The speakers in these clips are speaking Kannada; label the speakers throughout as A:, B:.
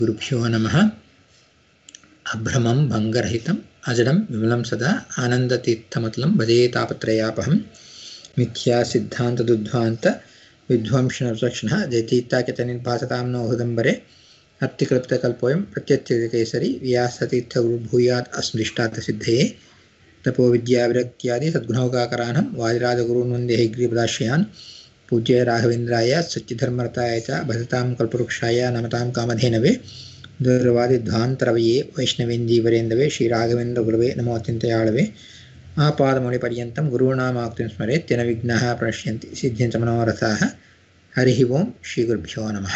A: ಗುರುಭ್ಯೋ ನಮಃ. ಅಭ್ರಮಂ ಭಂಗರಹಿತಂ ಅಜಡಂ ವಿಮಲಂ ಸದಾ ಆನಂದತೀರ್ಥಮತಲಂ ಭಜೇ ತಾಪತ್ರಯಾಪಹಂ. ಮಿಥ್ಯಾ ಸಿದ್ಧಾಂತದುದ್ಧ್ವಾಂತ ವಿಧ್ವಂಸನರಕ್ಷಣಃ ಜಯತೀರ್ಥಾಖ್ಯತನಿರ್ಭಾಸತಾಂ ನೋ ಹೃದಂಬರೆ. ಅರ್ಥಿಕಲ್ಪಿತಕಲ್ಪೋಯಂ ಪ್ರತ್ಯರ್ಥಿಕೇಸರಿ ವ್ಯಾಸತೀರ್ಥಗುರುರ್ಭೂಯಾತ್ ಅಸ್ಮೃಷ್ಟಾರ್ಥ ಸಿದ್ಧಯೇ. ತಪೋ ವಿದ್ಯಾವಿರಕ್ತ್ಯಾದಿ ಸದ್ಗುಣೋಗಾಕರಾನಂ ವಾದಿರಾಜಗುರುನ್ ವಂದೇ ಹೈಗ್ರೀಪದಾಶ್ರಯಾನ್. ಪೂಜ್ಯ ರಾಘವೇಂದ್ರಾಯ ಸಚ್ಚಿಧರ್ಮರತಾಯ ಚ ಭಜತಾಂ ಕಲ್ಪವೃಕ್ಷಾಯ ನಮತಾಂ ಕಾಮಧೇನವೇ. ದುರ್ವಾದಿಧ್ವಾಂತರವಯೇ ವೈಷ್ಣವೇಂದೀವರೇಂದವೇ ಶ್ರೀ ರಾಘವೇಂದ್ರ ಗುರವೇ ನಮೋ ಅತ್ಯಂತಯಾಳವೇ. ಆಪಾದಮೌಳಿಪರ್ಯಂತಂ ಗುರುಣಾಮಾಕ್ತಿಂ ಸ್ಮರೇತ್ ತೇನ ವಿಘ್ನಾಃ ಪ್ರಣಶ್ಯಂತಿ ಸಿದ್ಧ್ಯಂತ ಮನೋರಥಾಃ. ಹರಿ ಓಂ ಶ್ರೀ ಗುರುಭ್ಯೋ ನಮಃ.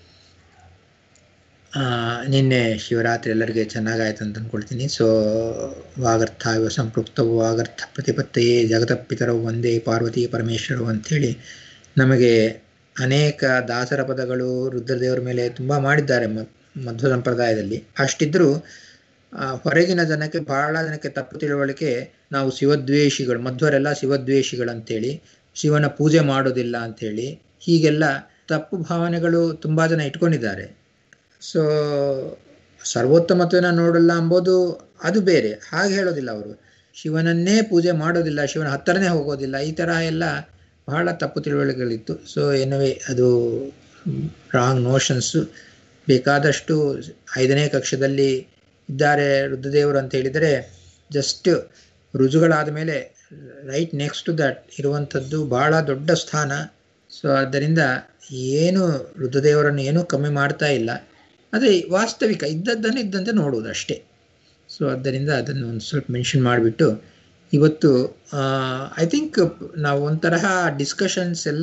A: ನಿನ್ನೆ ಶಿವರಾತ್ರಿ ಎಲ್ಲರಿಗೆ ಚೆನ್ನಾಗಾಯ್ತು ಅಂತ ಅಂದ್ಕೊಳ್ತೀನಿ. ಸೊ ವಾಗರ್ಥ ಇವ ಸಂಪೃಕ್ತವು ವಾಗರ್ಥ ಪ್ರತಿಪತ್ತೆಯೇ ಜಗತಪಿತರವು ಒಂದೇ ಪಾರ್ವತಿ ಪರಮೇಶ್ವರವು ಅಂಥೇಳಿ ನಮಗೆ ಅನೇಕ ದಾಸರ ಪದಗಳು ರುದ್ರದೇವರ ಮೇಲೆ ತುಂಬ ಮಾಡಿದ್ದಾರೆ ಮಧ್ವ ಸಂಪ್ರದಾಯದಲ್ಲಿ. ಅಷ್ಟಿದ್ರೂ ಹೊರಗಿನ ಜನಕ್ಕೆ ಬಹಳ ಜನಕ್ಕೆ ತಪ್ಪು ತಿಳುವಳಿಕೆ, ನಾವು ಶಿವದ್ವೇಷಿಗಳು, ಮಧ್ವರೆಲ್ಲ ಶಿವದ್ವೇಷಿಗಳಂತೇಳಿ, ಶಿವನ ಪೂಜೆ ಮಾಡೋದಿಲ್ಲ ಅಂಥೇಳಿ, ಹೀಗೆಲ್ಲ ತಪ್ಪು ಭಾವನೆಗಳು ತುಂಬ ಜನ ಇಟ್ಕೊಂಡಿದ್ದಾರೆ. ಸೊ ಸರ್ವೋತ್ತಮತ್ವನ ನೋಡಲ್ಲ ಅಂಬೋದು ಅದು ಬೇರೆ, ಹಾಗೆ ಹೇಳೋದಿಲ್ಲ ಅವರು. ಶಿವನನ್ನೇ ಪೂಜೆ ಮಾಡೋದಿಲ್ಲ, ಶಿವನ ಹತ್ತಿರನೇ ಹೋಗೋದಿಲ್ಲ, ಈ ಥರ ಎಲ್ಲ ಬಹಳ ತಪ್ಪು ತಿಳುವಳಿಕೆಗಳಿತ್ತು. ಸೊ ಏನವೇ ಅದು ರಾಂಗ್ ನೋಷನ್ಸು. ಬೇಕಾದಷ್ಟು 5ನೇ ಕಕ್ಷದಲ್ಲಿ ಇದ್ದಾರೆ ರುದ್ರದೇವರು ಅಂತ ಹೇಳಿದರೆ, ಜಸ್ಟ್ ರುಜುಗಳಾದ ಮೇಲೆ ರೈಟ್ ನೆಕ್ಸ್ಟ್ ಟು ದಟ್ ಇರುವಂಥದ್ದು ಬಹಳ ದೊಡ್ಡ ಸ್ಥಾನ. ಸೊ ಆದ್ದರಿಂದ ಏನು ರುದ್ರದೇವರನ್ನು ಏನೂ ಕಮ್ಮಿ ಮಾಡ್ತಾ ಇಲ್ಲ, ಆದರೆ ವಾಸ್ತವಿಕ ಇದ್ದದ್ದನ್ನು ಇದ್ದಂತೆ ನೋಡುವುದು ಅಷ್ಟೇ. ಸೊ ಆದ್ದರಿಂದ ಅದನ್ನು ಒಂದು ಸ್ವಲ್ಪ ಮೆನ್ಷನ್ ಮಾಡಿಬಿಟ್ಟು ಇವತ್ತು ಐ ಥಿಂಕ್ ನಾವು ಒಂಥರಹ ಡಿಸ್ಕಷನ್ಸ್ ಎಲ್ಲ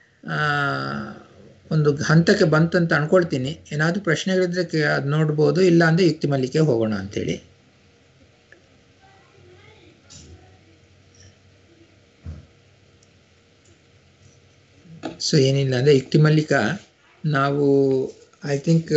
A: ಒಂದು ಹಂತಕ್ಕೆ ಬಂತಂತ ಅಂದ್ಕೊಳ್ತೀನಿ. ಏನಾದರೂ ಪ್ರಶ್ನೆಗಳಿದ್ರೆ ಅದು ನೋಡ್ಬೋದು, ಇಲ್ಲ ಅಂದರೆ ಯುಕ್ತಿ ಮಲ್ಲಿಕೆ ಹೋಗೋಣ ಅಂಥೇಳಿ. ಸೊ ಏನಿಲ್ಲ ಅಂದರೆ ಯುಕ್ತಿ ಮಲ್ಲಿಕ ನಾವು ಐ ಥಿಂಕ್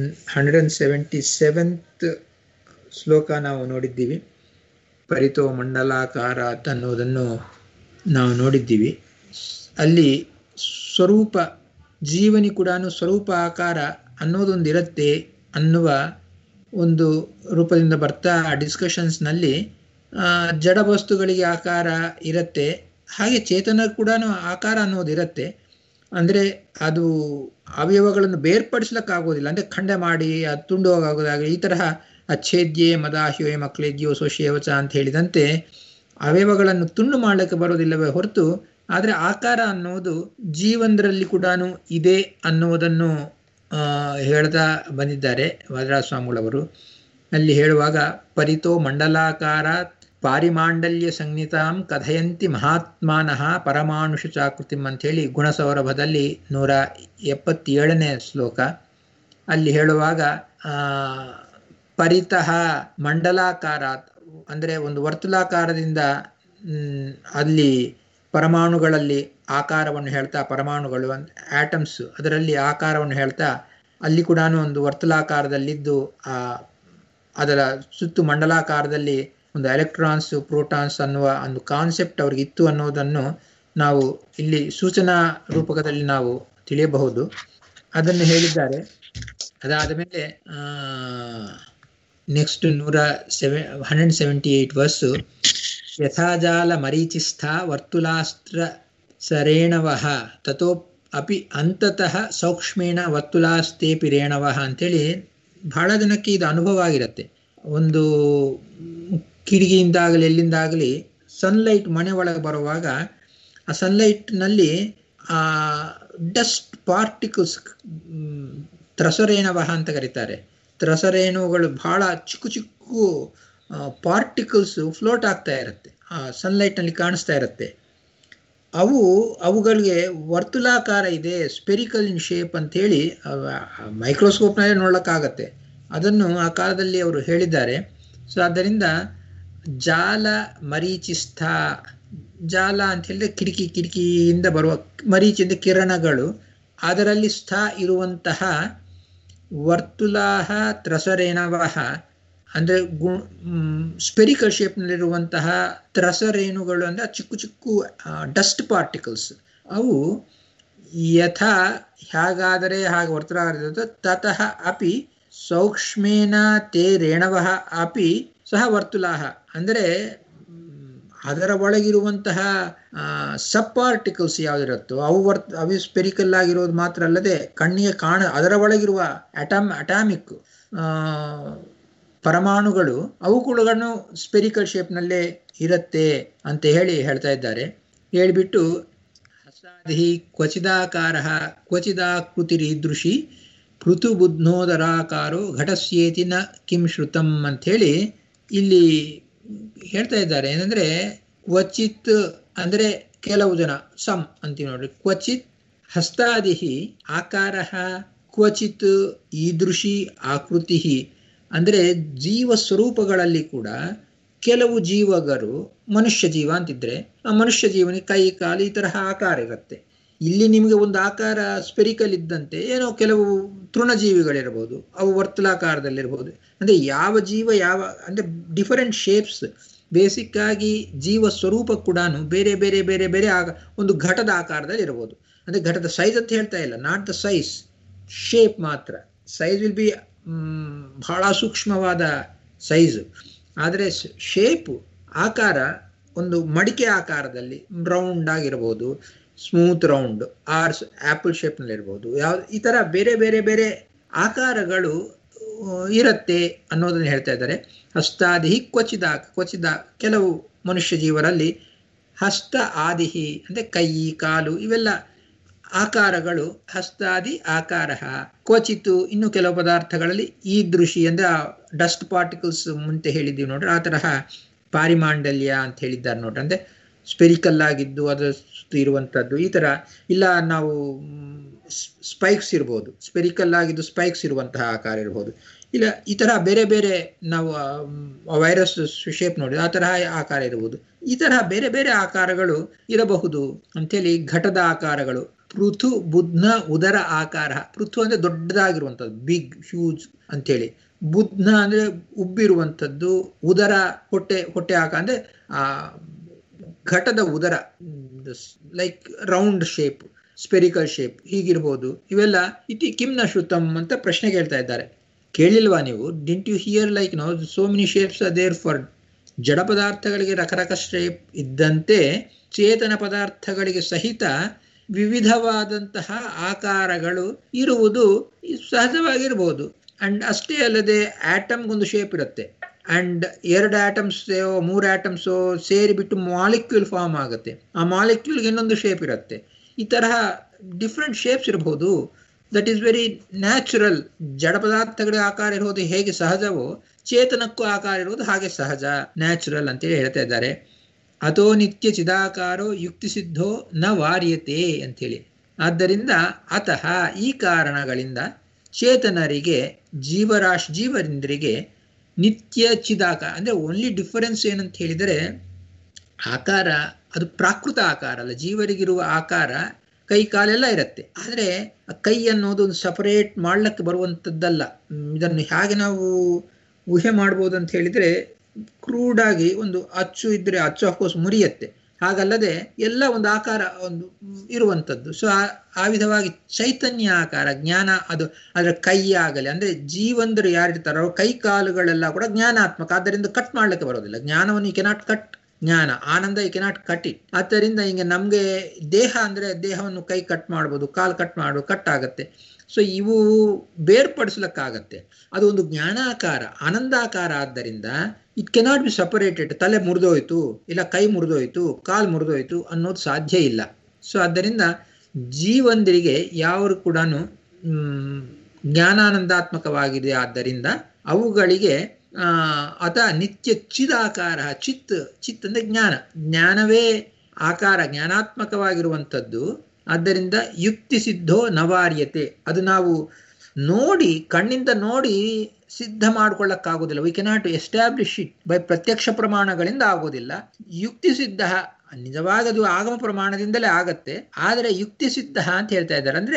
A: 177th ಶ್ಲೋಕ ನಾವು ನೋಡಿದ್ದೀವಿ. ಪರಿತೋ ಮಂಡಲಾಕಾರ ಅನ್ನೋದನ್ನು ನಾವು ನೋಡಿದ್ದೀವಿ. ಅಲ್ಲಿ ಸ್ವರೂಪ ಜೀವನಿ ಕೂಡ ಸ್ವರೂಪ ಆಕಾರ ಅನ್ನೋದೊಂದಿರುತ್ತೆ ಅನ್ನುವ ಒಂದು ರೂಪದಿಂದ ಬರ್ತಾ ಡಿಸ್ಕಷನ್ಸ್ನಲ್ಲಿ ಜಡ ವಸ್ತುಗಳಿಗೆ ಆಕಾರ ಇರುತ್ತೆ, ಹಾಗೆ ಚೇತನ ಕೂಡ ಆಕಾರ ಅನ್ನೋದಿರುತ್ತೆ. ಅಂದರೆ ಅದು ಅವಯವಗಳನ್ನು ಬೇರ್ಪಡಿಸ್ಲಿಕ್ಕಾಗೋದಿಲ್ಲ, ಅಂದರೆ ಖಂಡ ಮಾಡಿ ಅದು ತುಂಡು ಹೋಗೋದಾಗಲಿ, ಈ ತರಹ ಅಚ್ಛೇದ್ಯೆ ಮದಾಹ್ಯೋಯ ಮಕ್ಲೇದ್ಯೋ ಸೋಶೇವಚ ಅಂತ ಹೇಳಿದಂತೆ ಅವಯವಗಳನ್ನು ತುಂಡು ಮಾಡಲಿಕ್ಕೆ ಬರೋದಿಲ್ಲವೇ ಹೊರತು, ಆದರೆ ಆಕಾರ ಅನ್ನೋದು ಜೀವನದಲ್ಲಿ ಕೂಡ ಇದೆ ಅನ್ನೋದನ್ನು ಹೇಳ್ತಾ ಬಂದಿದ್ದಾರೆ ವಾದಿರಾಜ ಸ್ವಾಮಿಗಳವರು. ಅಲ್ಲಿ ಹೇಳುವಾಗ ಪರಿತೋ ಮಂಡಲಾಕಾರ ಪಾರಿಮಾಂಡಲ್ಯ ಸಂಹಿತಾಂ ಕಥಯಂತಿ ಮಹಾತ್ಮಾನಃ ಪರಮಾಣುಷ ಚಾಕೃತಿಂ ಅಂಥೇಳಿ ಗುಣಸೌರಭದಲ್ಲಿ 177ನೇ ಶ್ಲೋಕ. ಅಲ್ಲಿ ಹೇಳುವಾಗ ಪರಿತಃ ಮಂಡಲಾಕಾರ ಅಂದರೆ ಒಂದು ವರ್ತುಲಾಕಾರದಿಂದ ಅಲ್ಲಿ ಪರಮಾಣುಗಳಲ್ಲಿ ಆಕಾರವನ್ನು ಹೇಳ್ತಾ, ಪರಮಾಣುಗಳು ಆಟಮ್ಸ್ ಅದರಲ್ಲಿ ಆಕಾರವನ್ನು ಹೇಳ್ತಾ, ಅಲ್ಲಿ ಕೂಡ ಒಂದು ವರ್ತುಲಾಕಾರದಲ್ಲಿದ್ದು ಅದರ ಸುತ್ತು ಮಂಡಲಾಕಾರದಲ್ಲಿ ಒಂದು ಎಲೆಕ್ಟ್ರಾನ್ಸ್ ಪ್ರೋಟಾನ್ಸ್ ಅನ್ನುವ ಒಂದು ಕಾನ್ಸೆಪ್ಟ್ ಅವ್ರಿಗಿತ್ತು ಅನ್ನೋದನ್ನು ನಾವು ಇಲ್ಲಿ ಸೂಚನಾ ರೂಪಕದಲ್ಲಿ ನಾವು ತಿಳಿಯಬಹುದು. ಅದನ್ನು ಹೇಳಿದ್ದಾರೆ. ಅದಾದ ಮೇಲೆ ನೆಕ್ಸ್ಟ್ 178 ವರ್ಸು ಯಥಾಜಾಲ ಮರೀಚಿಸ್ಥ ವರ್ತುಲಾಸ್ತ್ರ ಸರೇಣವಃ ತಥೋ ಅಪಿ ಅಂತತಃ ಸೂಕ್ಷ್ಮೇಣ ವರ್ತುಲಾಸ್ತೇಪಿ ರೇಣವಃ ಅಂಥೇಳಿ ಬಹಳ ಜನಕ್ಕೆ ಇದು ಅನುಭವ ಆಗಿರುತ್ತೆ. ಒಂದು ಕಿಟಕಿಯಿಂದಾಗಲಿ ಎಲ್ಲಿಂದಾಗಲಿ ಸನ್ಲೈಟ್ ಮನೆ ಒಳಗೆ ಬರುವಾಗ ಆ ಸನ್ಲೈಟ್ನಲ್ಲಿ ಡಸ್ಟ್ ಪಾರ್ಟಿಕಲ್ಸ್ ತ್ರಸರೇಣವಃ ಅಂತ ಕರೀತಾರೆ. ತ್ರಸರೇಣುಗಳು ಬಹಳ ಚಿಕ್ಕ ಚಿಕ್ಕ ಪಾರ್ಟಿಕಲ್ಸ್ ಫ್ಲೋಟ್ ಆಗ್ತಾ ಇರುತ್ತೆ, ಆ ಸನ್ಲೈಟ್ನಲ್ಲಿ ಕಾಣಿಸ್ತಾ ಇರುತ್ತೆ. ಅವುಗಳಿಗೆ ವರ್ತುಲಾಕಾರ ಇದೆ, ಸ್ಪೆರಿಕಲ್ ಇನ್ ಶೇಪ್ ಅಂಥೇಳಿ ಮೈಕ್ರೋಸ್ಕೋಪ್ನಲ್ಲೇ ನೋಡೋಕ್ಕಾಗತ್ತೆ. ಅದನ್ನು ಆ ಕಾಲದಲ್ಲಿ ಅವರು ಹೇಳಿದ್ದಾರೆ. ಸೊ ಆದ್ದರಿಂದ ಜಾಲ ಮರೀಚಿಸ್ಥ, ಜಾಲ ಅಂತ ಹೇಳಿದ್ರೆ ಕಿಟಕಿಯಿಂದ ಬರುವ ಮರೀಚಿಂದ ಕಿರಣಗಳು, ಅದರಲ್ಲಿ ಸ್ಥ ಇರುವಂತಹ ವರ್ತುಲಾಹ ತ್ರಸರೇಣವಃ ಅಂದರೆ ಸ್ಪೆರಿಕಲ್ ಶೇಪ್ನಲ್ಲಿರುವಂತಹ ತ್ರಸರೇಣುಗಳು ಅಂದರೆ ಚಿಕ್ಕ ಚಿಕ್ಕ ಡಸ್ಟ್ ಪಾರ್ಟಿಕಲ್ಸ್. ಅವು ಯಥಾ ಹೇಗಾದರೆ ಹಾಗೆ ವರ್ತುಲಾಕಾರ ತತಃ ಅಪಿ ಸೌಕ್ಷ್ಮೇನ ತೇ ರೇಣವಃ ಅಪಿ ಸಹ ವರ್ತುಲಾಹ. ಅಂದರೆ ಅದರ ಒಳಗಿರುವಂತಹ ಸಬ್ ಪಾರ್ಟಿಕಲ್ಸ್ ಯಾವುದಿರುತ್ತೋ ಅವು ಸ್ಪೆರಿಕಲ್ ಆಗಿರೋದು ಮಾತ್ರ ಅಲ್ಲದೆ ಕಣ್ಣಿಗೆ ಅದರ ಒಳಗಿರುವ ಅಟಾಮಿಕ್ ಪರಮಾಣುಗಳು ಅವುಗಳನ್ನು ಸ್ಪೆರಿಕಲ್ ಶೇಪ್ನಲ್ಲೇ ಇರುತ್ತೆ ಅಂತ ಹೇಳ್ತಾ ಇದ್ದಾರೆ. ಹೇಳಿಬಿಟ್ಟು ಹಸ್ತಾದಿ ಕ್ವಚಿದಾಕಾರ ಕ್ವಚಿದಾಕೃತಿರೀದೃಶಿ ಪೃಥುಬುಧ್ನೋದರಾಕಾರೋ ಘಟಸ್ಯೇತಿ ನ ಕಿಂ ಶ್ರುತಂ ಅಂಥೇಳಿ ಇಲ್ಲಿ ಹೇಳ್ತಾ ಇದ್ದಾರೆ. ಏನಂದ್ರೆ ಕ್ವಚಿತ್ ಅಂದ್ರೆ ಕೆಲವು ಜನ, ಸಮ್ ಅಂತೀವಿ ನೋಡ್ರಿ. ಕ್ವಚಿತ್ ಹಸ್ತಾದಿ ಆಕಾರ, ಕ್ವಚಿತ್ ಈದೃಶಿ ಆಕೃತಿ. ಅಂದ್ರೆ ಜೀವ ಸ್ವರೂಪಗಳಲ್ಲಿ ಕೂಡ ಕೆಲವು ಜೀವಗಳು, ಮನುಷ್ಯ ಜೀವ ಅಂತಿದ್ರೆ ಆ ಮನುಷ್ಯ ಜೀವನಿಗೆ ಕೈ ಕಾಲು ಈ ತರಹ ಆಕಾರ ಇರುತ್ತೆ. ಇಲ್ಲಿ ನಿಮಗೆ ಒಂದು ಆಕಾರ ಸ್ಪೆರಿಕಲ್ ಇದ್ದಂತೆ ಏನೋ ಕೆಲವು ತೃಣಜೀವಿಗಳಿರ್ಬೋದು, ಅವು ವರ್ತುಲಾಕಾರದಲ್ಲಿರ್ಬೋದು. ಅಂದ್ರೆ ಯಾವ ಜೀವ ಅಂದ್ರೆ ಡಿಫರೆಂಟ್ ಶೇಪ್ಸ್. ಬೇಸಿಕ್ ಆಗಿ ಜೀವ ಸ್ವರೂಪ ಕೂಡ ಬೇರೆ ಬೇರೆ ಬೇರೆ ಬೇರೆ ಒಂದು ಘಟದ ಆಕಾರದಲ್ಲಿ ಇರ್ಬೋದು. ಅಂದ್ರೆ ಘಟದ ಸೈಜ್ ಅಂತ ಹೇಳ್ತಾ ಇಲ್ಲ, ನಾಟ್ ದ ಸೈಜ್, ಶೇಪ್ ಮಾತ್ರ. ಸೈಜ್ ವಿಲ್ ಬಿ ಬಹಳ ಸೂಕ್ಷ್ಮವಾದ ಸೈಜು, ಆದರೆ ಶೇಪು ಆಕಾರ ಒಂದು ಮಡಿಕೆ ಆಕಾರದಲ್ಲಿ ರೌಂಡ್ ಆಗಿರ್ಬೋದು, ಸ್ಮೂತ್ ರೌಂಡ್, ಆಪಲ್ ಶೇಪ್ನಲ್ಲಿ ಇರ್ಬೋದು. ಈ ಥರ ಬೇರೆ ಬೇರೆ ಬೇರೆ ಆಕಾರಗಳು ಇರುತ್ತೆ ಅನ್ನೋದನ್ನು ಹೇಳ್ತಾ ಇದ್ದಾರೆ. ಹಸ್ತಾದಿ ಕ್ವಚಿದ ಕೆಲವು ಮನುಷ್ಯ ಜೀವರಲ್ಲಿ ಹಸ್ತ ಆದಿಹಿ ಅಂದರೆ ಕೈ ಕಾಲು ಇವೆಲ್ಲ ಆಕಾರಗಳು ಹಸ್ತಾದಿ ಆಕಾರ. ಕ್ವಚಿತ್ತು ಇನ್ನು ಕೆಲವು ಪದಾರ್ಥಗಳಲ್ಲಿ ಈದೃಶಿ ಅಂದರೆ ಡಸ್ಟ್ ಪಾರ್ಟಿಕಲ್ಸ್ ಮುಂತೆ ಹೇಳಿದ್ದೀವಿ ನೋಡ್ರಿ, ಆ ತರಹ ಪಾರಿಮಾಂಡಲ್ಯ ಅಂತ ಹೇಳಿದ್ದಾರೆ ನೋಡ್ರಿ. ಅಂದರೆ ಸ್ಪೆರಿಕಲ್ ಆಗಿದ್ದು ಅದರ ಸುತ್ತ ಇರುವಂಥದ್ದು ಈ ಥರ. ಇಲ್ಲ ನಾವು ಸ್ಪೈಕ್ಸ್ ಇರ್ಬೋದು, ಸ್ಪೆರಿಕಲ್ ಆಗಿದ್ದು ಸ್ಪೈಕ್ಸ್ ಇರುವಂತಹ ಆಕಾರ ಇರ್ಬೋದು. ಇಲ್ಲ ಈ ತರಹ ಬೇರೆ ಬೇರೆ ನಾವು ವೈರಸ್ ಶೇಪ್ ನೋಡಿ ಆ ತರಹ ಆಕಾರ ಇರ್ಬೋದು. ಈ ತರಹ ಬೇರೆ ಬೇರೆ ಆಕಾರಗಳು ಇರಬಹುದು ಅಂಥೇಳಿ ಘಟದ ಆಕಾರಗಳು. ಪೃಥು ಬುಧ್ನ ಉದರ ಆಕಾರ. ಪೃಥು ಅಂದ್ರೆ ದೊಡ್ಡದಾಗಿರುವಂಥದ್ದು, ಬಿಗ್ ಹ್ಯೂಜ್ ಅಂಥೇಳಿ. ಬುಧ್ನ ಅಂದ್ರೆ ಉಬ್ಬಿರುವಂಥದ್ದು, ಉದರ ಹೊಟ್ಟೆ ಆಕಾರ ಅಂದ್ರೆ ಆ ಘಟದ ಉದರ, like round shape, spherical shape ಹೀಗಿರ್ಬೋದು. ಇವೆಲ್ಲ ಇತಿ ಕಿಮ್ನ ಶ್ರುತಂ ಅಂತ ಪ್ರಶ್ನೆ ಕೇಳ್ತಾ ಇದ್ದಾರೆ. ಕೇಳಿಲ್ವಾ ನೀವು? Didn't you hear like so many shapes are there for. ಜಡ ಪದಾರ್ಥಗಳಿಗೆ ರಕರಕ ಶೇಪ್ ಇದ್ದಂತೆ ಚೇತನ ಪದಾರ್ಥಗಳಿಗೆ ಸಹಿತ ವಿವಿಧವಾದಂತಹ ಆಕಾರಗಳು ಇರುವುದು ಸಹಜವಾಗಿರ್ಬೋದು. ಅಂಡ್ ಅಷ್ಟೇ ಅಲ್ಲದೆ ಆಟಮ್ಗೊಂದು ಶೇಪ್ ಇರುತ್ತೆ. ಅಂಡ್ 2 ಆಟಮ್ಸ್ 3 ಆಟಮ್ಸ್ ಸೇರಿಬಿಟ್ಟು ಮಾಲಿಕ್ಯೂಲ್ ಫಾರ್ಮ್ ಆಗುತ್ತೆ. ಆ ಮಾಲಿಕ್ಯೂಲ್ಗೆ ಇನ್ನೊಂದು ಶೇಪ್ ಇರುತ್ತೆ. ಈ ತರಹ ಡಿಫ್ರೆಂಟ್ ಶೇಪ್ಸ್ ಇರಬಹುದು. That is very natural. ಜಡ ಪದಾರ್ಥಗಳಿಗೆ ಆಕಾರ ಇರೋದು ಹೇಗೆ ಸಹಜವೋ ಚೇತನಕ್ಕೂ ಆಕಾರ ಇರೋದು ಹಾಗೆ ಸಹಜ, ನ್ಯಾಚುರಲ್ ಅಂತೇಳಿ ಹೇಳ್ತಾ ಇದ್ದಾರೆ. ಅಥೋ ನಿತ್ಯ ಚಿದಾಕಾರೋ ಯುಕ್ತಿಸಿದ್ಧೋ ನ ವಾರ್ಯತೆ ಅಂಥೇಳಿ. ಆದ್ದರಿಂದ ಅತಃ ಈ ಕಾರಣಗಳಿಂದ ಚೇತನರಿಗೆ ಜೀವರಿಂದ್ರಿಗೆ ನಿತ್ಯ ಚಿದಾಕಾರ ಅಂದರೆ ಓನ್ಲಿ ಡಿಫರೆನ್ಸ್ ಏನಂತ ಹೇಳಿದರೆ ಆಕಾರ ಅದು ಪ್ರಾಕೃತ ಆಕಾರ ಅಲ್ಲ. ಜೀವರಿಗಿರುವ ಆಕಾರ ಕೈ ಕಾಲೆಲ್ಲ ಇರುತ್ತೆ, ಆದರೆ ಕೈ ಅನ್ನೋದು ಒಂದು ಸಪರೇಟ್ ಮಾಡ್ಲಿಕ್ಕೆ ಬರುವಂಥದ್ದಲ್ಲ. ಇದನ್ನು ಹೇಗೆ ನಾವು ಊಹೆ ಮಾಡ್ಬೋದು ಅಂತ ಹೇಳಿದರೆ, ಕ್ರೂಡಾಗಿ ಒಂದು ಅಚ್ಚು ಇದ್ದರೆ ಅಚ್ಚು ಅಫ್ಕೋರ್ಸ್ ಮುರಿಯತ್ತೆ, ಹಾಗಲ್ಲದೆ ಎಲ್ಲ ಒಂದು ಆಕಾರ ಒಂದು ಇರುವಂಥದ್ದು. ಸೊ ಆ ವಿಧವಾಗಿ ಚೈತನ್ಯ ಆಕಾರ ಜ್ಞಾನ ಅದು ಅದರ ಕೈ ಆಗಲಿ ಅಂದರೆ ಜೀವಂದರು ಯಾರಿರ್ತಾರೋ ಅವ್ರ ಕೈ ಕಾಲುಗಳೆಲ್ಲ ಕೂಡ ಜ್ಞಾನಾತ್ಮಕ. ಆದ್ದರಿಂದ ಕಟ್ ಮಾಡ್ಲಿಕ್ಕೆ ಬರೋದಿಲ್ಲ. ಜ್ಞಾನವನ್ನು ಯು ಕೆನಾಟ್ ಕಟ್, ಜ್ಞಾನ ಆನಂದ ಯು ಕೆನಾಟ್ ಕಟ್ ಇಟ್. ಆದ್ದರಿಂದ ಹಿಂಗೆ ನಮಗೆ ದೇಹ ಅಂದರೆ ದೇಹವನ್ನು ಕೈ ಕಟ್ ಮಾಡ್ಬೋದು, ಕಾಲು ಕಟ್ ಆಗುತ್ತೆ. ಸೊ ಇವು ಬೇರ್ಪಡಿಸ್ಲಿಕ್ಕಾಗತ್ತೆ. ಅದು ಒಂದು ಜ್ಞಾನಾಕಾರ ಆನಂದಾಕಾರ. ಆದ್ದರಿಂದ ಇಟ್ ಕೆನಾಟ್ ಬಿ ಸಪರೇಟೆಡ್. ತಲೆ ಮುರಿದೋಯ್ತು, ಇಲ್ಲ ಕೈ ಮುರಿದೋಯ್ತು, ಕಾಲು ಮುರಿದೋಯ್ತು ಅನ್ನೋದು ಸಾಧ್ಯ ಇಲ್ಲ. ಸೊ ಆದ್ದರಿಂದ ಜೀವಂದರಿಗೆ ಯಾರು ಕೂಡ ಜ್ಞಾನಾನಂದಾತ್ಮಕವಾಗಿದೆ. ಆದ್ದರಿಂದ ಅವುಗಳಿಗೆ ನಿತ್ಯ ಚಿದಾಕಾರ. ಚಿತ್ ಅಂದ್ರೆ ಜ್ಞಾನವೇ ಆಕಾರ, ಜ್ಞಾನಾತ್ಮಕವಾಗಿರುವಂಥದ್ದು. ಆದ್ದರಿಂದ ಯುಕ್ತಿ ಸಿದ್ಧೋ ನವಾರ್ಯತೆ. ಅದು ನಾವು ನೋಡಿ ಕಣ್ಣಿಂದ ನೋಡಿ ಸಿದ್ಧ ಮಾಡ್ಕೊಳ್ಳಕ್ಕಾಗೋದಿಲ್ಲ. We cannot establish it by ಪ್ರತ್ಯಕ್ಷ ಪ್ರಮಾಣಗಳಿಂದ ಆಗೋದಿಲ್ಲ. ಯುಕ್ತಿ ಸಿದ್ಧ ನಿಜವಾಗಿ ಅದು ಆಗಮ ಪ್ರಮಾಣದಿಂದಲೇ ಆಗತ್ತೆ. ಆದರೆ ಯುಕ್ತಿ ಸಿದ್ಧ ಅಂತ ಹೇಳ್ತಾ ಇದ್ದಾರೆ. ಅಂದ್ರೆ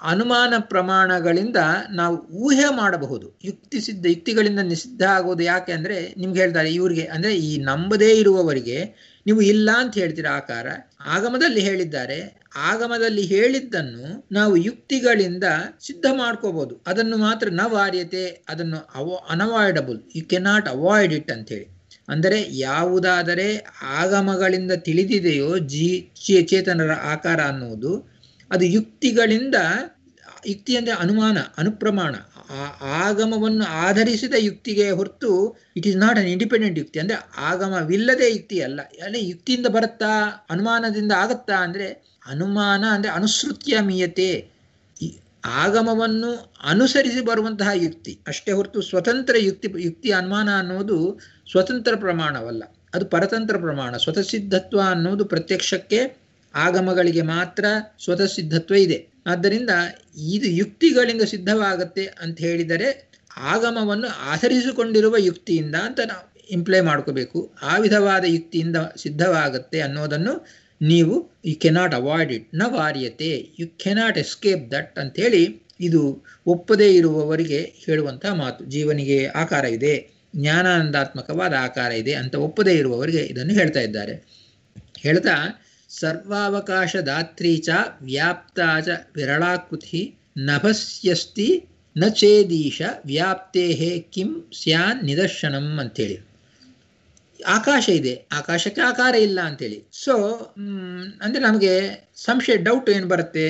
A: ಅನುಮಾನ ಪ್ರಮಾಣಗಳಿಂದ ನಾವು ಊಹೆ ಮಾಡಬಹುದು. ಯುಕ್ತಿಗಳಿಂದ ನಿಷಿದ್ಧ ಆಗೋದು ಯಾಕೆ ಅಂದರೆ, ನಿಮ್ಗೆ ಹೇಳ್ತಾರೆ ಇವ್ರಿಗೆ ಅಂದರೆ ಈ ನಂಬದೇ ಇರುವವರಿಗೆ ನೀವು ಇಲ್ಲ ಅಂತ ಹೇಳ್ತೀರ ಆಕಾರ. ಆಗಮದಲ್ಲಿ ಹೇಳಿದ್ದಾರೆ, ಆಗಮದಲ್ಲಿ ಹೇಳಿದ್ದನ್ನು ನಾವು ಯುಕ್ತಿಗಳಿಂದ ಸಿದ್ಧ ಮಾಡ್ಕೋಬಹುದು. ಅದನ್ನು ಮಾತ್ರ ನ ವಾರ್ಯತೆ, ಅದನ್ನು unavoidable, you cannot avoid it ಅಂತ ಹೇಳಿ. ಅಂದರೆ ಯಾವುದಾದರೆ ಆಗಮಗಳಿಂದ ತಿಳಿದಿದೆಯೋ ಚೇತನರ ಆಕಾರ ಅನ್ನುವುದು, ಅದು ಯುಕ್ತಿಗಳಿಂದ, ಯುಕ್ತಿ ಅಂದರೆ ಅನುಮಾನ, ಅನುಪ್ರಮಾಣ, ಆಗಮವನ್ನು ಆಧರಿಸಿದ ಯುಕ್ತಿಗೆ ಹೊರತು it is not an independent ಯುಕ್ತಿ. ಅಂದರೆ ಆಗಮವಿಲ್ಲದೆ ಯುಕ್ತಿ ಅಲ್ಲ. ಅಂದರೆ ಯುಕ್ತಿಯಿಂದ ಬರುತ್ತಾ, ಅನುಮಾನದಿಂದ ಆಗತ್ತಾ ಅಂದರೆ, ಅನುಮಾನ ಅಂದರೆ ಅನುಸೃತ್ಯ ಮೀಯತೆ, ಆಗಮವನ್ನು ಅನುಸರಿಸಿ ಬರುವಂತಹ ಯುಕ್ತಿ ಅಷ್ಟೇ ಹೊರತು ಸ್ವತಂತ್ರ ಯುಕ್ತಿ ಅನುಮಾನ ಅನ್ನೋದು ಸ್ವತಂತ್ರ ಪ್ರಮಾಣವಲ್ಲ, ಅದು ಪರತಂತ್ರ ಪ್ರಮಾಣ. ಸ್ವತಃಸಿದ್ಧತ್ವ ಅನ್ನೋದು ಪ್ರತ್ಯಕ್ಷಕ್ಕೆ, ಆಗಮಗಳಿಗೆ ಮಾತ್ರ ಸ್ವತಃಸಿದ್ಧತ್ವ ಇದೆ. ಆದ್ದರಿಂದ ಇದು ಯುಕ್ತಿಗಳಿಂದ ಸಿದ್ಧವಾಗತ್ತೆ ಅಂತ ಹೇಳಿದರೆ ಆಗಮವನ್ನು ಆಧರಿಸಿಕೊಂಡಿರುವ ಯುಕ್ತಿಯಿಂದ ಅಂತ ನಾವು ಇಂಪ್ಲೈ ಮಾಡ್ಕೋಬೇಕು. ಆ ವಿಧವಾದ ಯುಕ್ತಿಯಿಂದ ಸಿದ್ಧವಾಗತ್ತೆ ಅನ್ನೋದನ್ನು ನೀವು ಯು ಕೆನಾಟ್ ಅವಾಯ್ಡ್ ಇಟ್, ನ ವಾರ್ಯತೆ, ಯು ಕೆನಾಟ್ ಎಸ್ಕೇಪ್ ದಟ್ ಅಂಥೇಳಿ ಇದು ಒಪ್ಪದೇ ಇರುವವರಿಗೆ ಹೇಳುವಂತಹ ಮಾತು. ಜೀವನಿಗೆ ಆಕಾರ ಇದೆ, ಜ್ಞಾನಾನಂದಾತ್ಮಕವಾದ ಆಕಾರ ಇದೆ ಅಂತ ಒಪ್ಪದೇ ಇರುವವರಿಗೆ ಇದನ್ನು ಹೇಳ್ತಾ ಇದ್ದಾರೆ. ಹೇಳ್ತಾ ಸರ್ವಾವಕಾಶ ದಾತ್ರೀ ಚ ವ್ಯಾಪ್ತಾ ಚ ವಿರಳಾಕೃತಿ ನಭಸ್ಯಸ್ತಿ ನ ಛೇದೀಶ ವ್ಯಾಪ್ತೇ ಕಿಂ ಸ್ಯಾನ್ ನಿದರ್ಶನಂ ಅಂಥೇಳಿ. ಆಕಾಶ ಇದೆ, ಆಕಾಶಕ್ಕೆ ಆಕಾರ ಇಲ್ಲ ಅಂತೇಳಿ. ಸೊ ಅಂದರೆ ನಮಗೆ ಸಂಶಯ, ಡೌಟ್ ಏನು ಬರುತ್ತೆ,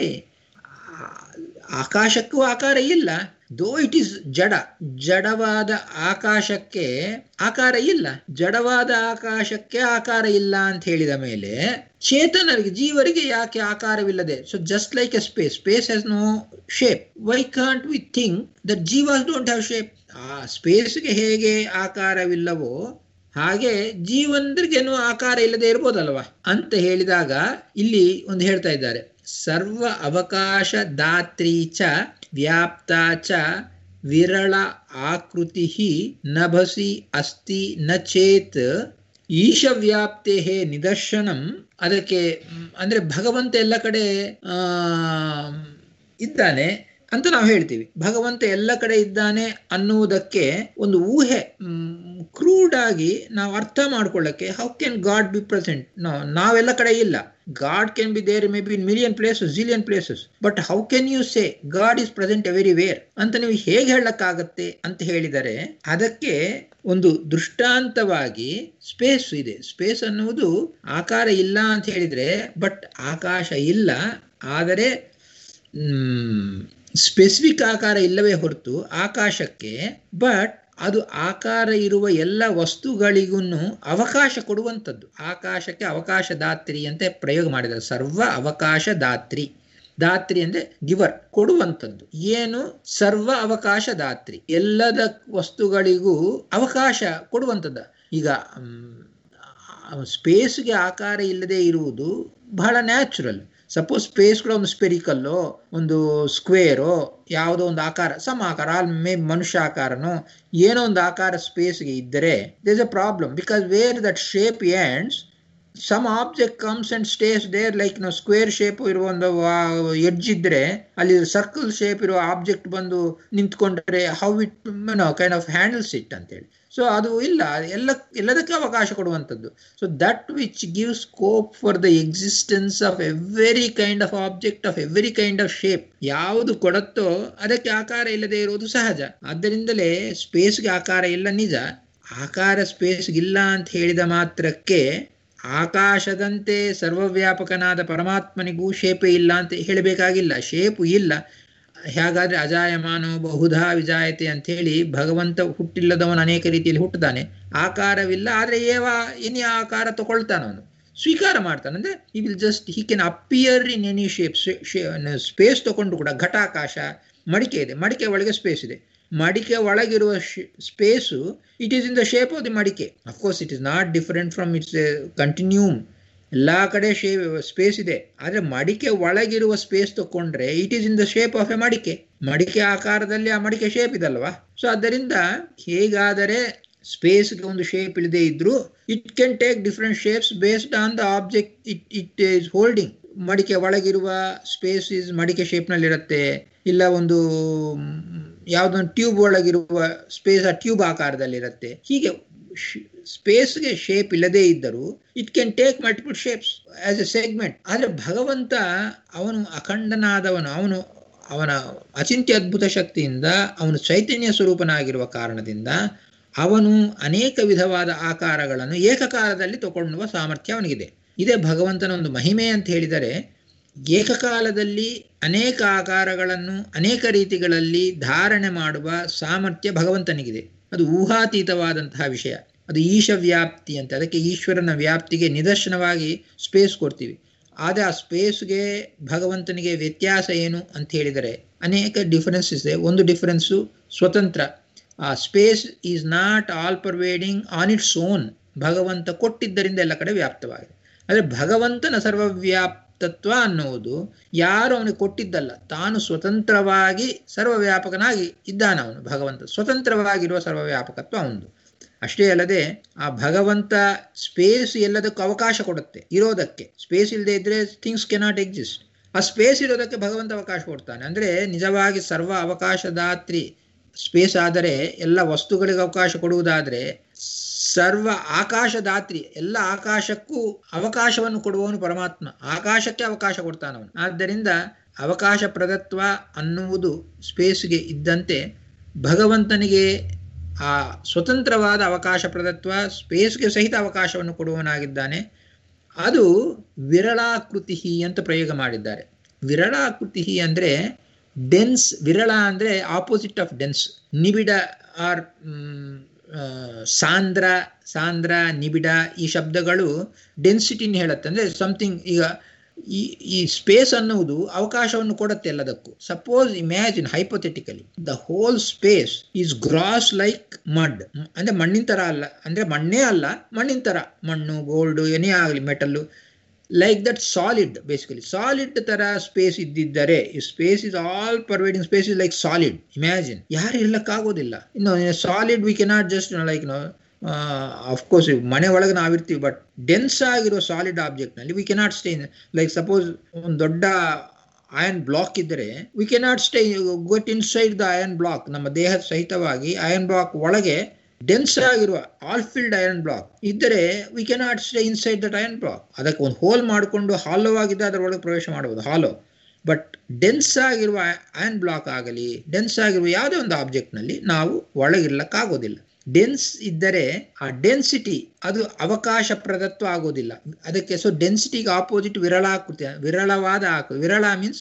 A: ಆಕಾಶಕ್ಕೂ ಆಕಾರ ಇಲ್ಲ, ದೋ ಇಟ್ ಈಸ್ ಜಡವಾದ ಆಕಾಶಕ್ಕೆ ಆಕಾರ ಇಲ್ಲ. ಜಡವಾದ ಆಕಾಶಕ್ಕೆ ಆಕಾರ ಇಲ್ಲ ಅಂತ ಹೇಳಿದ ಮೇಲೆ ಚೇತನರಿಗೆ, ಜೀವರಿಗೆ ಯಾಕೆ ಆಕಾರವಿಲ್ಲದೆ? So just like a space has no shape, why can't we think that ಜೀವಾಸ್ ಡೋಂಟ್ ಹ್ಯಾವ್ ಶೇಪ್? ಆ ಸ್ಪೇಸ್ಗೆ ಹೇಗೆ ಆಕಾರವಿಲ್ಲವೋ ಹಾಗೆ ಜೀವಂದ್ರಿಗೇನು ಆಕಾರ ಇಲ್ಲದೆ ಇರ್ಬೋದಲ್ವ ಅಂತ ಹೇಳಿದಾಗ ಇಲ್ಲಿ ಒಂದು ಹೇಳ್ತಾ ಇದ್ದಾರೆ, ಸರ್ವ ಅವಕಾಶ ದಾತ್ರೀ ಚ ವ್ಯಾಪ್ತಾ ಚ ವಿರಳ ಆಕೃತಿ ನಭಸಿ ಅಸ್ತಿ ನ ಚೇತ್ ಈಶವ್ಯಾಪ್ತೆ ನಿದರ್ಶನಂ. ಅದಕ್ಕೆ ಅಂದ್ರೆ ಭಗವಂತ ಎಲ್ಲ ಕಡೆ ಇದ್ದಾನೆ ಅಂತ ನಾವು ಹೇಳ್ತೀವಿ. ಭಗವಂತ ಎಲ್ಲ ಕಡೆ ಇದ್ದಾನೆ ಅನ್ನುವುದಕ್ಕೆ ಒಂದು ಊಹೆ, ಕ್ರೂಡ್ ಆಗಿ ನಾವು ಅರ್ಥ ಮಾಡ್ಕೊಳ್ಳಕ್ಕೆ, how can God be present? ನಾವೆಲ್ಲ ಕಡೆ ಇಲ್ಲ. God can be there maybe in million places, zillion places, but how can you say God is present everywhere ಅಂತ ನೀವು ಹೇಗೆ ಹೇಳಕ್ಕಾಗತ್ತೆ ಅಂತ ಹೇಳಿದರೆ, ಅದಕ್ಕೆ ಒಂದು ದೃಷ್ಟಾಂತವಾಗಿ ಸ್ಪೇಸ್ ಇದೆ. ಸ್ಪೇಸ್ ಅನ್ನುವುದು ಆಕಾರ ಇಲ್ಲ ಅಂತ ಹೇಳಿದ್ರೆ, ಬಟ್ ಆಕಾಶ ಇಲ್ಲ, ಆದರೆ ಸ್ಪೆಸಿಫಿಕ್ ಆಕಾರ ಇಲ್ಲವೇ ಹೊರತು ಆಕಾಶಕ್ಕೆ, ಬಟ್ ಅದು ಆಕಾರ ಇರುವ ಎಲ್ಲ ವಸ್ತುಗಳಿಗೂ ಅವಕಾಶ ಕೊಡುವಂಥದ್ದು. ಆಕಾಶಕ್ಕೆ ಅವಕಾಶ ದಾತ್ರಿ ಅಂತ ಪ್ರಯೋಗ ಮಾಡಿದ್ದಾರೆ. ಸರ್ವ ಅವಕಾಶ ದಾತ್ರಿ, ದಾತ್ರಿ ಅಂದ್ರೆ ಗಿವರ್, ಕೊಡುವಂಥದ್ದು. ಏನು? ಸರ್ವ ಅವಕಾಶ ದಾತ್ರಿ, ಎಲ್ಲದ ವಸ್ತುಗಳಿಗೂ ಅವಕಾಶ ಕೊಡುವಂಥದ್ದು. ಈಗ ಸ್ಪೇಸ್ಗೆ ಆಕಾರ ಇಲ್ಲದೆ ಇರುವುದು ಬಹಳ ನ್ಯಾಚುರಲ್. ಸಪೋಸ್ ಸ್ಪೇಸ್ ಕೂಡ ಒಂದು ಸ್ಪೆರಿಕಲ್ಲೋ, ಒಂದು ಸ್ಕ್ವೇರೋ, ಯಾವುದೋ ಒಂದು ಆಕಾರ, ಸಮ ಆಕಾರ, ಮನುಷ್ಯ ಆಕಾರನೋ ಏನೋ ಒಂದು ಆಕಾರ ಸ್ಪೇಸ್ಗೆ ಇದ್ದರೆ there is a problem, because where that shape ends some object comes and stays there. Like ನಾವು ಸ್ಕ್ವೇರ್ ಶೇಪ್ ಇರುವ ಒಂದು ಎಡ್ಜ್ ಇದ್ರೆ ಅಲ್ಲಿ ಸರ್ಕಲ್ ಶೇಪ್ ಇರುವ ಆಬ್ಜೆಕ್ಟ್ ಬಂದು ನಿಂತ್ಕೊಂಡ್ರೆ how it kind of handles it ಅಂತೇಳಿ. ಸೊ ಅದು ಇಲ್ಲ, ಎಲ್ಲದಕ್ಕೆ ಅವಕಾಶ ಕೊಡುವಂಥದ್ದು. So that which give scope for the existence of every kind of object of every kind of shape, ಯಾವುದು ಕೊಡುತ್ತೋ ಅದಕ್ಕೆ ಆಕಾರ ಇಲ್ಲದೆ ಇರುವುದು ಸಹಜ. ಆದ್ದರಿಂದಲೇ ಸ್ಪೇಸ್ಗೆ ಆಕಾರ ಇಲ್ಲ, ನಿಜ. ಆಕಾರ ಸ್ಪೇಸ್ಗಿಲ್ಲ ಅಂತ ಹೇಳಿದ ಮಾತ್ರಕ್ಕೆ ಆಕಾಶದಂತೆ ಸರ್ವವ್ಯಾಪಕನಾದ ಪರಮಾತ್ಮನಿಗೂ ಶೇಪೇ ಇಲ್ಲ ಅಂತ ಹೇಳಬೇಕಾಗಿಲ್ಲ. ಶೇಪು ಇಲ್ಲ. ಹೇಗಾದ್ರೆ ಅಜಾಯಮಾನೋ ಬಹುಧಾ ವಿಜಾಯತೆ ಅಂತ ಹೇಳಿ ಭಗವಂತ ಹುಟ್ಟಿಲ್ಲದವನು ಅನೇಕ ರೀತಿಯಲ್ಲಿ ಹುಟ್ಟುತ್ತಾನೆ, ಆಕಾರವಿಲ್ಲ, ಆದರೆ ಎನಿ ಆಕಾರ ತಗೊಳ್ತಾನವನು, ಸ್ವೀಕಾರ ಮಾಡ್ತಾನೆ. ಅಂದ್ರೆ he can appear in any shape. Space ತಗೊಂಡು ಕೂಡ ಘಟಾಕಾಶ, ಮಡಿಕೆ ಇದೆ, ಮಡಿಕೆ ಒಳಗೆ ಸ್ಪೇಸ್ ಇದೆ, ಮಡಿಕೆ ಒಳಗಿರುವ space it is in the shape of the ಮಡಿಕೆ. Of course it is not different from its continuum. ಎಲ್ಲ ಕಡೆ ಸ್ಪೇಸ್ ಇದೆ, ಆದರೆ ಮಡಿಕೆ ಒಳಗಿರುವ ಸ್ಪೇಸ್ ತಕೊಂಡ್ರೆ it is in the shape of a ಮಡಿಕೆ. ಮಡಿಕೆ ಆಕಾರದಲ್ಲಿ ಆ ಮಡಿಕೆ ಶೇಪ್ ಇದಲ್ವಾ. ಸೊ ಆದ್ದರಿಂದ ಹೇಗಾದರೆ ಸ್ಪೇಸ್ಗೆ ಒಂದು ಶೇಪ್ ಇಲ್ಲದೆ ಇದ್ರು it can take different shapes based on the object it is holding. ಮಡಿಕೆ ಒಳಗಿರುವ ಸ್ಪೇಸ್ ಇಸ್ ಮಡಿಕೆ ಶೇಪ್ನಲ್ಲಿರುತ್ತೆ, ಇಲ್ಲ ಒಂದು ಯಾವುದೊಂದು ಟ್ಯೂಬ್ ಒಳಗಿರುವ ಸ್ಪೇಸ್ ಆ ಟ್ಯೂಬ್ ಆಕಾರದಲ್ಲಿರುತ್ತೆ. ಹೀಗೆ ಸ್ಪೇಸ್ಗೆ ಶೇಪ್ ಇಲ್ಲದೇ ಇದ್ದರೂ it can take multiple shapes as a segment. ಆದರೆ ಭಗವಂತ ಅವನು ಅಖಂಡನಾದವನು, ಅವನ ಅಚಿಂತ್ಯ ಅದ್ಭುತ ಶಕ್ತಿಯಿಂದ ಅವನು ಚೈತನ್ಯ ಸ್ವರೂಪನಾಗಿರುವ ಕಾರಣದಿಂದ ಅವನು ಅನೇಕ ವಿಧವಾದ ಆಕಾರಗಳನ್ನು ಏಕಕಾಲದಲ್ಲಿ ತಗೊಳ್ಳುವ ಸಾಮರ್ಥ್ಯ ಅವನಿಗಿದೆ. ಇದೇ ಭಗವಂತನ ಒಂದು ಮಹಿಮೆ ಅಂತ ಹೇಳಿದರೆ, ಏಕಕಾಲದಲ್ಲಿ ಅನೇಕ ಆಕಾರಗಳನ್ನು ಅನೇಕ ರೀತಿಗಳಲ್ಲಿ ಧಾರಣೆ ಮಾಡುವ ಸಾಮರ್ಥ್ಯ ಭಗವಂತನಿಗಿದೆ. ಅದು ಊಹಾತೀತವಾದಂತಹ ವಿಷಯ. ಅದು ಈಶ ವ್ಯಾಪ್ತಿ ಅಂತ, ಅದಕ್ಕೆ ಈಶ್ವರನ ವ್ಯಾಪ್ತಿಗೆ ನಿದರ್ಶನವಾಗಿ ಸ್ಪೇಸ್ ಕೊಡ್ತೀವಿ. ಆದರೆ ಆ ಸ್ಪೇಸ್ಗೆ ಭಗವಂತನಿಗೆ ವ್ಯತ್ಯಾಸ ಏನು ಅಂತ ಹೇಳಿದರೆ ಅನೇಕ ಡಿಫರೆನ್ಸ್ ಇದೆ. ಒಂದು ಡಿಫರೆನ್ಸು ಸ್ವತಂತ್ರ. ಆ space is not all pervading on its own. ಭಗವಂತ ಕೊಟ್ಟಿದ್ದರಿಂದ ಎಲ್ಲ ಕಡೆ ವ್ಯಾಪ್ತವಾಗಿದೆ. ಆದರೆ ಭಗವಂತನ ಸರ್ವವ್ಯಾಪ್ತತ್ವ ಅನ್ನುವುದು ಯಾರು ಅವನಿಗೆ ಕೊಟ್ಟಿದ್ದಲ್ಲ, ತಾನು ಸ್ವತಂತ್ರವಾಗಿ ಸರ್ವವ್ಯಾಪಕನಾಗಿ ಇದ್ದಾನ. ಅವನು ಭಗವಂತ ಸ್ವತಂತ್ರವಾಗಿರುವ ಸರ್ವವ್ಯಾಪಕತ್ವ ಅವನು. ಅಷ್ಟೇ ಅಲ್ಲದೆ ಆ ಭಗವಂತ ಸ್ಪೇಸ್ ಎಲ್ಲದಕ್ಕೂ ಅವಕಾಶ ಕೊಡುತ್ತೆ ಇರೋದಕ್ಕೆ. ಸ್ಪೇಸ್ ಇಲ್ಲದೆ ಇದ್ರೆ ಥಿಂಗ್ಸ್ ಕೆನಾಟ್ ಎಕ್ಸಿಸ್ಟ್. ಆ ಸ್ಪೇಸ್ ಇರೋದಕ್ಕೆ ಭಗವಂತ ಅವಕಾಶ ಕೊಡ್ತಾನೆ. ಅಂದರೆ ನಿಜವಾಗಿ ಸರ್ವ ಅವಕಾಶದಾತ್ರಿ ಸ್ಪೇಸ್ ಆದರೆ, ಎಲ್ಲ ವಸ್ತುಗಳಿಗೆ ಅವಕಾಶ ಕೊಡುವುದಾದರೆ, ಸರ್ವ ಆಕಾಶದಾತ್ರಿ ಎಲ್ಲ ಆಕಾಶಕ್ಕೂ ಅವಕಾಶವನ್ನು ಕೊಡುವವನು ಪರಮಾತ್ಮ. ಆಕಾಶಕ್ಕೆ ಅವಕಾಶ ಕೊಡ್ತಾನವನು. ಆದ್ದರಿಂದ ಅವಕಾಶ ಪ್ರದತ್ವ ಅನ್ನುವುದು ಸ್ಪೇಸ್ಗೆ ಇದ್ದಂತೆ ಭಗವಂತನಿಗೆ ಆ ಸ್ವತಂತ್ರವಾದ ಅವಕಾಶ ಪ್ರದತ್ವ ಸ್ಪೇಸ್ಗೆ ಸಹಿತ ಅವಕಾಶವನ್ನು ಕೊಡುವವನಾಗಿದ್ದಾನೆ. ಅದು ವಿರಳಾಕೃತಿ ಅಂತ ಪ್ರಯೋಗ ಮಾಡಿದ್ದಾರೆ. ವಿರಳಾಕೃತಿ ಅಂದರೆ ಡೆನ್ಸ್. ವಿರಳ ಅಂದರೆ ಆಪೋಸಿಟ್ ಆಫ್ ಡೆನ್ಸ್. ನಿಬಿಡ ಆರ್ ಸಾಂದ್ರ ನಿಬಿಡ ಈ ಶಬ್ದಗಳು ಡೆನ್ಸಿಟಿನ ಹೇಳುತ್ತೆ. ಅಂದರೆ ಸಮಥಿಂಗ್. ಈಗ ಈ ಸ್ಪೇಸ್ ಅನ್ನುವುದು ಅವಕಾಶವನ್ನು ಕೊಡುತ್ತೆ ಎಲ್ಲದಕ್ಕೂ. Suppose imagine hypothetically the whole space is gross like mud. ಅಂದ್ರೆ ಮಣ್ಣಿನ ತರ ಅಲ್ಲ, ಅಂದ್ರೆ ಮಣ್ಣೇ ಅಲ್ಲ, ಮಣ್ಣಿನ ತರ, ಮಣ್ಣು ಗೋಲ್ಡ್ ಏನೇ ಆಗಲಿ metal, like that solid. Basically solid ತರ ಸ್ಪೇಸ್ ಇದ್ದಿದ್ದರೆ, space is all pervading, space is like solid. Imagine, ಯಾರು ಇರ್ಲಕ್ಕಾಗೋದಿಲ್ಲ. ಇನ್ನು solid we cannot just like of course ಮನೆ ಒಳಗೆ ನಾವಿರ್ತೀವಿ, ಬಟ್ ಡೆನ್ಸ್ ಆಗಿರೋ ಸಾಲಿಡ್ ಆಬ್ಜೆಕ್ಟ್ ನಲ್ಲಿ we cannot stay. Like suppose ಒಂದು ದೊಡ್ಡ ಐರನ್ ಬ್ಲಾಕ್ ಇದ್ದರೆ we cannot stay got inside the iron block. ನಮ್ಮ ದೇಹದ ಸಹಿತವಾಗಿ ಐರನ್ ಬ್ಲಾಕ್ ಒಳಗೆ ಡೆನ್ಸ್ ಆಗಿರುವ ಆಲ್ ಫಿಲ್ಡ್ ಐರನ್ ಬ್ಲಾಕ್ ಇದ್ದರೆ we cannot stay inside that iron block. ಅದಕ್ಕೆ ಒಂದು ಹೋಲ್ ಮಾಡಿಕೊಂಡು ಹಾಲೋ ಆಗಿದ್ದ ಅದರೊಳಗೆ ಪ್ರವೇಶ ಮಾಡಬಹುದು, ಹಾಲೋ. ಬಟ್ ಡೆನ್ಸ್ ಆಗಿರುವ ಐರನ್ ಬ್ಲಾಕ್ ಆಗಲಿ, ಡೆನ್ಸ್ ಆಗಿರುವ ಯಾವುದೇ ಒಂದು ಆಬ್ಜೆಕ್ಟ್ನಲ್ಲಿ ನಾವು ಒಳಗಿರ್ಲಕ್ಕಾಗೋದಿಲ್ಲ. ಡೆನ್ಸ್ ಇದ್ದರೆ ಆ ಡೆನ್ಸಿಟಿ ಅದು ಅವಕಾಶ ಪ್ರದತ್ವ ಆಗೋದಿಲ್ಲ ಅದಕ್ಕೆ. ಸೊ ಡೆನ್ಸಿಟಿಗೆ ಆಪೋಸಿಟ್ ವಿರಳಾಕೃತಿ, ವಿರಳವಾದ ಆಕೃತಿ. ವಿರಳ means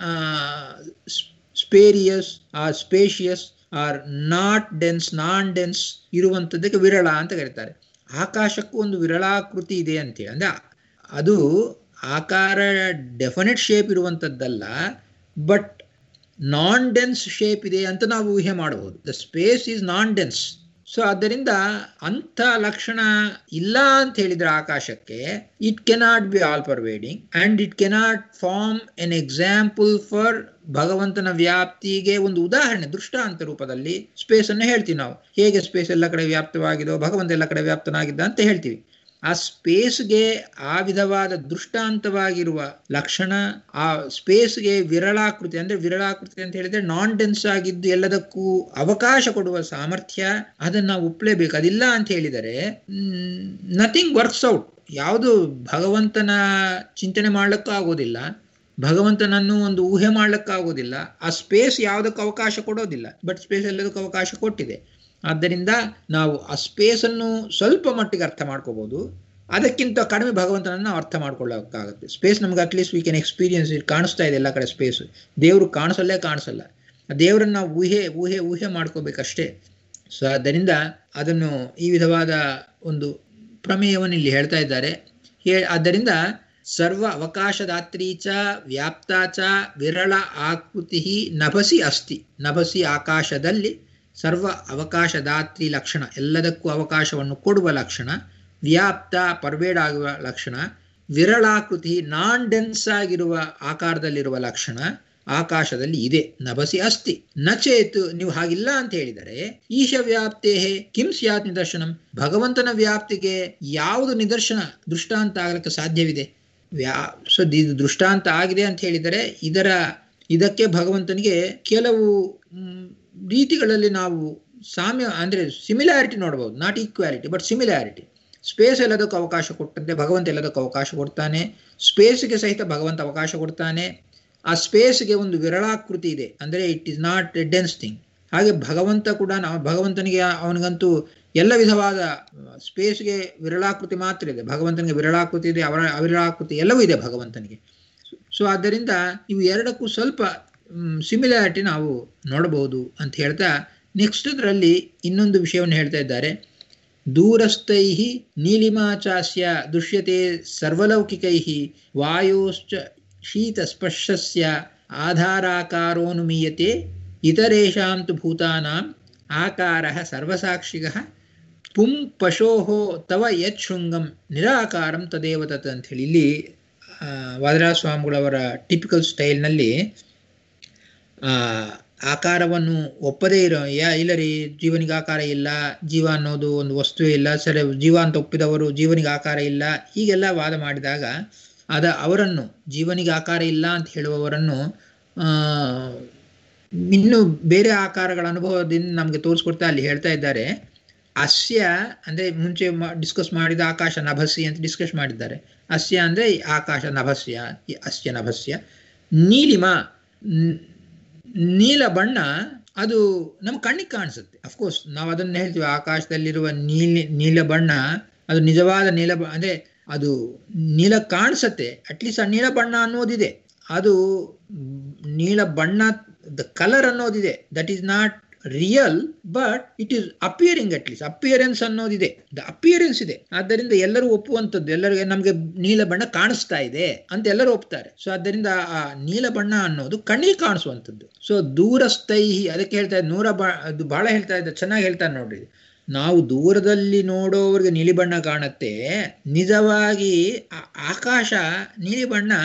A: spurious or spacious or not dense, non dense ಇರುವಂಥದ್ದಕ್ಕೆ ವಿರಳ ಅಂತ ಕರೀತಾರೆ. ಆಕಾಶಕ್ಕೂ ಒಂದು ವಿರಳಾಕೃತಿ ಇದೆ ಅಂತೇಳಿ. ಅಂದರೆ ಅದು ಆಕಾರ ಡೆಫಿನೆಟ್ ಶೇಪ್ ಇರುವಂಥದ್ದಲ್ಲ, ಬಟ್ ನಾನ್ ಡೆನ್ಸ್ ಶೇಪ್ ಇದೆ ಅಂತ ನಾವು ಊಹೆ ಮಾಡಬಹುದು. The space is non dense. So ಆದ್ದರಿಂದ ಅಂಥ ಲಕ್ಷಣ ಇಲ್ಲ ಅಂತ ಹೇಳಿದ್ರೆ ಆಕಾಶಕ್ಕೆ, it cannot be all pervading and it cannot form an example for ಭಗವಂತನ ವ್ಯಾಪ್ತಿಗೆ ಒಂದು ಉದಾಹರಣೆ, ದೃಷ್ಟಾಂತ ರೂಪದಲ್ಲಿ ಸ್ಪೇಸ್ ಅನ್ನು ಹೇಳ್ತೀವಿ ನಾವು. ಹೇಗೆ ಸ್ಪೇಸ್ ಎಲ್ಲ ಕಡೆ ವ್ಯಾಪ್ತವಾಗಿದೋ ಭಗವಂತ ಎಲ್ಲ ಕಡೆ ವ್ಯಾಪ್ತನಾಗಿದ್ದ ಅಂತ ಹೇಳ್ತೀವಿ. ಆ ಸ್ಪೇಸ್ಗೆ ಆ ವಿಧವಾದ ದೃಷ್ಟಾಂತವಾಗಿರುವ ಲಕ್ಷಣ, ಆ ಸ್ಪೇಸ್ಗೆ ವಿರಳಾಕೃತಿ, ಅಂದ್ರೆ ವಿರಳಾಕೃತಿ ಅಂತ ಹೇಳಿದ್ರೆ ನಾನ್ ಡೆನ್ಸ್ ಆಗಿದ್ದು ಎಲ್ಲದಕ್ಕೂ ಅವಕಾಶ ಕೊಡುವ ಸಾಮರ್ಥ್ಯ, ಅದನ್ನ ನಾವು ಒಪ್ಪಲೇಬೇಕು. ಅದಿಲ್ಲ ಅಂತ ಹೇಳಿದರೆ ನಥಿಂಗ್ ವರ್ಕ್ಸ್ ಔಟ್. ಯಾವುದು ಭಗವಂತನ ಚಿಂತನೆ ಮಾಡ್ಲಿಕ್ಕೂ ಆಗೋದಿಲ್ಲ, ಭಗವಂತನನ್ನು ಒಂದು ಊಹೆ ಮಾಡ್ಲಿಕ್ಕಾಗೋದಿಲ್ಲ. ಆ ಸ್ಪೇಸ್ ಯಾವುದಕ್ಕೂ ಅವಕಾಶ ಕೊಡೋದಿಲ್ಲ, ಬಟ್ ಸ್ಪೇಸ್ ಎಲ್ಲದಕ್ಕೂ ಅವಕಾಶ ಕೊಟ್ಟಿದೆ. ಆದ್ದರಿಂದ ನಾವು ಆ ಸ್ಪೇಸನ್ನು ಸ್ವಲ್ಪ ಮಟ್ಟಿಗೆ ಅರ್ಥ ಮಾಡ್ಕೋಬಹುದು, ಅದಕ್ಕಿಂತ ಕಡಿಮೆ ಭಗವಂತನನ್ನು ನಾವು ಅರ್ಥ ಮಾಡ್ಕೊಳ್ಳೋಕ್ಕಾಗುತ್ತೆ. ಸ್ಪೇಸ್ ನಮ್ಗೆ ಅಟ್ಲೀಸ್ಟ್ ವಿ ಕ್ಯಾನ್ ಎಕ್ಸ್ಪೀರಿಯನ್ಸ್. ಕಾಣಿಸ್ತಾ ಇದೆ ಎಲ್ಲ ಕಡೆ ಸ್ಪೇಸ್, ದೇವರು ಕಾಣಿಸಲ್ಲ. ಆ ದೇವರನ್ನು ನಾವು ಊಹೆ ಮಾಡ್ಕೋಬೇಕಷ್ಟೇ. ಸೊ ಆದ್ದರಿಂದ ಅದನ್ನು ಈ ವಿಧವಾದ ಒಂದು ಪ್ರಮೇಯವನ್ನು ಇಲ್ಲಿ ಹೇಳ್ತಾ ಇದ್ದಾರೆ. ಆದ್ದರಿಂದ ಸರ್ವ ಅವಕಾಶದಾತ್ರೀಚ ವ್ಯಾಪ್ತಾಚ ವಿರಳ ಆಕೃತಿ ನಭಸಿ ಅಸ್ತಿ. ನಭಸಿ ಆಕಾಶದಲ್ಲಿ ಸರ್ವ ಅವಕಾಶದಾತ್ರಿ ಲಕ್ಷಣ, ಎಲ್ಲದಕ್ಕೂ ಅವಕಾಶವನ್ನು ಕೊಡುವ ಲಕ್ಷಣ, ವ್ಯಾಪ್ತ ಪರ್ವೇಡ್ ಆಗುವ ಲಕ್ಷಣ, ವಿರಳಾಕೃತಿ ನಾನ್ ಡೆನ್ಸ್ ಆಗಿರುವ ಆಕಾರದಲ್ಲಿರುವ ಲಕ್ಷಣ ಆಕಾಶದಲ್ಲಿ ಇದೆ. ನಭಸಿ ಅಸ್ತಿ ನಚೇತ್. ನೀವು ಹಾಗಿಲ್ಲ ಅಂತ ಹೇಳಿದರೆ ಈಶ ವ್ಯಾಪ್ತೇ ಕಿಂ ಸ್ಯಾತ್ ನಿದರ್ಶನಂ. ಭಗವಂತನ ವ್ಯಾಪ್ತಿಗೆ ಯಾವುದು ನಿದರ್ಶನ, ದೃಷ್ಟಾಂತ ಆಗಲಿಕ್ಕೆ ಸಾಧ್ಯವಿದೆ? ಸೊ ಇದು ದೃಷ್ಟಾಂತ ಆಗಿದೆ ಅಂತ ಹೇಳಿದರೆ ಇದಕ್ಕೆ ಭಗವಂತನಿಗೆ ಕೆಲವು ರೀತಿಗಳಲ್ಲಿ ನಾವು ಸಾಮ್ಯ ಅಂದರೆ ಸಿಮಿಲಾರಿಟಿ ನೋಡ್ಬೋದು, not equality but similarity. Space ಎಲ್ಲದಕ್ಕೂ ಅವಕಾಶ ಕೊಟ್ಟಂತೆ ಭಗವಂತ ಎಲ್ಲದಕ್ಕೂ ಅವಕಾಶ ಕೊಡ್ತಾನೆ. ಸ್ಪೇಸ್ಗೆ ಸಹಿತ ಭಗವಂತ ಅವಕಾಶ ಕೊಡ್ತಾನೆ. ಆ ಸ್ಪೇಸ್ಗೆ ಒಂದು ವಿರಳಾಕೃತಿ ಇದೆ, ಅಂದರೆ it is not a dense thing. ಹಾಗೆ ಭಗವಂತ ಕೂಡ ಭಗವಂತನಿಗೆ ಅವನಿಗಂತೂ ಎಲ್ಲ ವಿಧವಾದ ಸ್ಪೇಸ್ಗೆ ವಿರಳಾಕೃತಿ ಮಾತ್ರ ಇದೆ, ಭಗವಂತನಿಗೆ ವಿರಳಾಕೃತಿ ಇದೆ, ಅವಿರಳಾಕೃತಿ ಎಲ್ಲವೂ ಇದೆ ಭಗವಂತನಿಗೆ. ಸೊ ಆದ್ದರಿಂದ ಇವು ಎರಡಕ್ಕೂ ಸ್ವಲ್ಪ ಸಿಮಿಲಾರಿಟಿ ನಾವು ನೋಡಬಹುದು ಅಂತ ಹೇಳ್ತಾ ನೆಕ್ಸ್ಟ್ ಇದರಲ್ಲಿ ಇನ್ನೊಂದು ವಿಷಯವನ್ನು ಹೇಳ್ತಾ ಇದ್ದಾರೆ. ದೂರಸ್ಥೈ ನೀಲಿಮಾಚಾಸ್ಯ ದೃಶ್ಯತೆ ಸರ್ವಲೌಕಿಕೈ ವಾಯೋಶ್ಚ ಶೀತಸ್ಪರ್ಶಸ್ಯ ಆಧಾರಾಕಾರೋನುಮೀಯತೆ ಇತರೇಷಾಂ ತು ಭೂತಾನಾಂ ಆಕಾರಃ ಸರ್ವಸಾಕ್ಷಿಗಃ ಪುಂ ಪಶೋಃ ತವ ಯತ್ ಶೃಂಗಂ ನಿರಾಕಾರಂ ತದೇವ ತತ್ ಅಂತ ಹೇಳಿ ಇಲ್ಲಿ ವಾದರಾಜ ಸ್ವಾಮಿಗಳವರ ಟಿಪಿಕಲ್ ಸ್ಟೈಲ್ನಲ್ಲಿ ಆಕಾರವನ್ನು ಒಪ್ಪದೇ ಇಲ್ಲ ರೀ, ಜೀವನಿಗೆ ಆಕಾರ ಇಲ್ಲ, ಜೀವ ಅನ್ನೋದು ಒಂದು ವಸ್ತುವೇ ಇಲ್ಲ, ಸರಿ ಜೀವ ಅಂತ ಒಪ್ಪಿದವರು ಜೀವನಿಗೆ ಆಕಾರ ಇಲ್ಲ, ಹೀಗೆಲ್ಲ ವಾದ ಮಾಡಿದಾಗ ಅವರನ್ನು ಜೀವನಿಗೆ ಆಕಾರ ಇಲ್ಲ ಅಂತ ಹೇಳುವವರನ್ನು ಇನ್ನು ಬೇರೆ ಆಕಾರಗಳ ಅನುಭವದಿಂದ ನಮಗೆ ತೋರಿಸ್ಕೊಡ್ತಾ ಅಲ್ಲಿ ಹೇಳ್ತಾ ಇದ್ದಾರೆ. ಅಸ್ಯ ಅಂದರೆ ಮುಂಚೆ ಡಿಸ್ಕಸ್ ಮಾಡಿದ ಆಕಾಶ ನಭಸ್ಯ ಅಂತ ಡಿಸ್ಕಸ್ ಮಾಡಿದ್ದಾರೆ. ಅಸ್ಯ ಅಂದರೆ ಆಕಾಶ ನಭಸ್ಯ, ಅಸ್ಯ ನಭಸ್ಯ. ನೀಲಿಮ ನೀಲ ಬಣ್ಣ ಅದು ನಮ್ಮ ಕಣ್ಣಿಗೆ ಕಾಣಿಸುತ್ತೆ. ಅಫ್ಕೋರ್ಸ್ ನಾವು ಅದನ್ನು ಹೇಳ್ತೀವಿ, ಆಕಾಶದಲ್ಲಿರುವ ನೀಲ ಬಣ್ಣ ಅದು ನಿಜವಾದ ನೀಲ ಅಂದರೆ ಅದು ನೀಲ ಕಾಣಿಸುತ್ತೆ. ಅಟ್ಲೀಸ್ಟ್ ಆ ನೀಲ ಬಣ್ಣ ಅನ್ನೋದಿದೆ, ಅದು ನೀಲ ಬಣ್ಣ ದ ಕಲರ್ ಅನ್ನೋದಿದೆ, that is not real but it is appearing, at least appearance ಅನ್ನೋದಿದೆ, ದ ಅಪಿಯರೆನ್ಸ್ ಇದೆ. ಆದ್ದರಿಂದ ಎಲ್ಲರೂ ಒಪ್ಪುವಂಥದ್ದು, ಎಲ್ಲರಿಗೆ ನಮಗೆ ನೀಲ ಬಣ್ಣ ಕಾಣಿಸ್ತಾ ಇದೆ ಅಂತ ಎಲ್ಲರೂ ಒಪ್ತಾರೆ. ಸೊ ಆದ್ದರಿಂದ ಆ ನೀಲ ಬಣ್ಣ ಅನ್ನೋದು ಕಣ್ಣಿಗೆ ಕಾಣಿಸುವಂಥದ್ದು. ಸೊ ದೂರಸ್ಥೈ ಅದಕ್ಕೆ ಹೇಳ್ತಾ ಇದ್ದ ಅದು ಬಹಳ ಹೇಳ್ತಾ ಇದ್ದ, ಚೆನ್ನಾಗಿ ಹೇಳ್ತಾರೆ ನೋಡ್ರಿ. ನಾವು ದೂರದಲ್ಲಿ ನೋಡೋವ್ರಿಗೆ ನೀಲಿ ಬಣ್ಣ ಕಾಣುತ್ತೆ, ನಿಜವಾಗಿ ಆಕಾಶ ನೀಲಿ ಬಣ್ಣ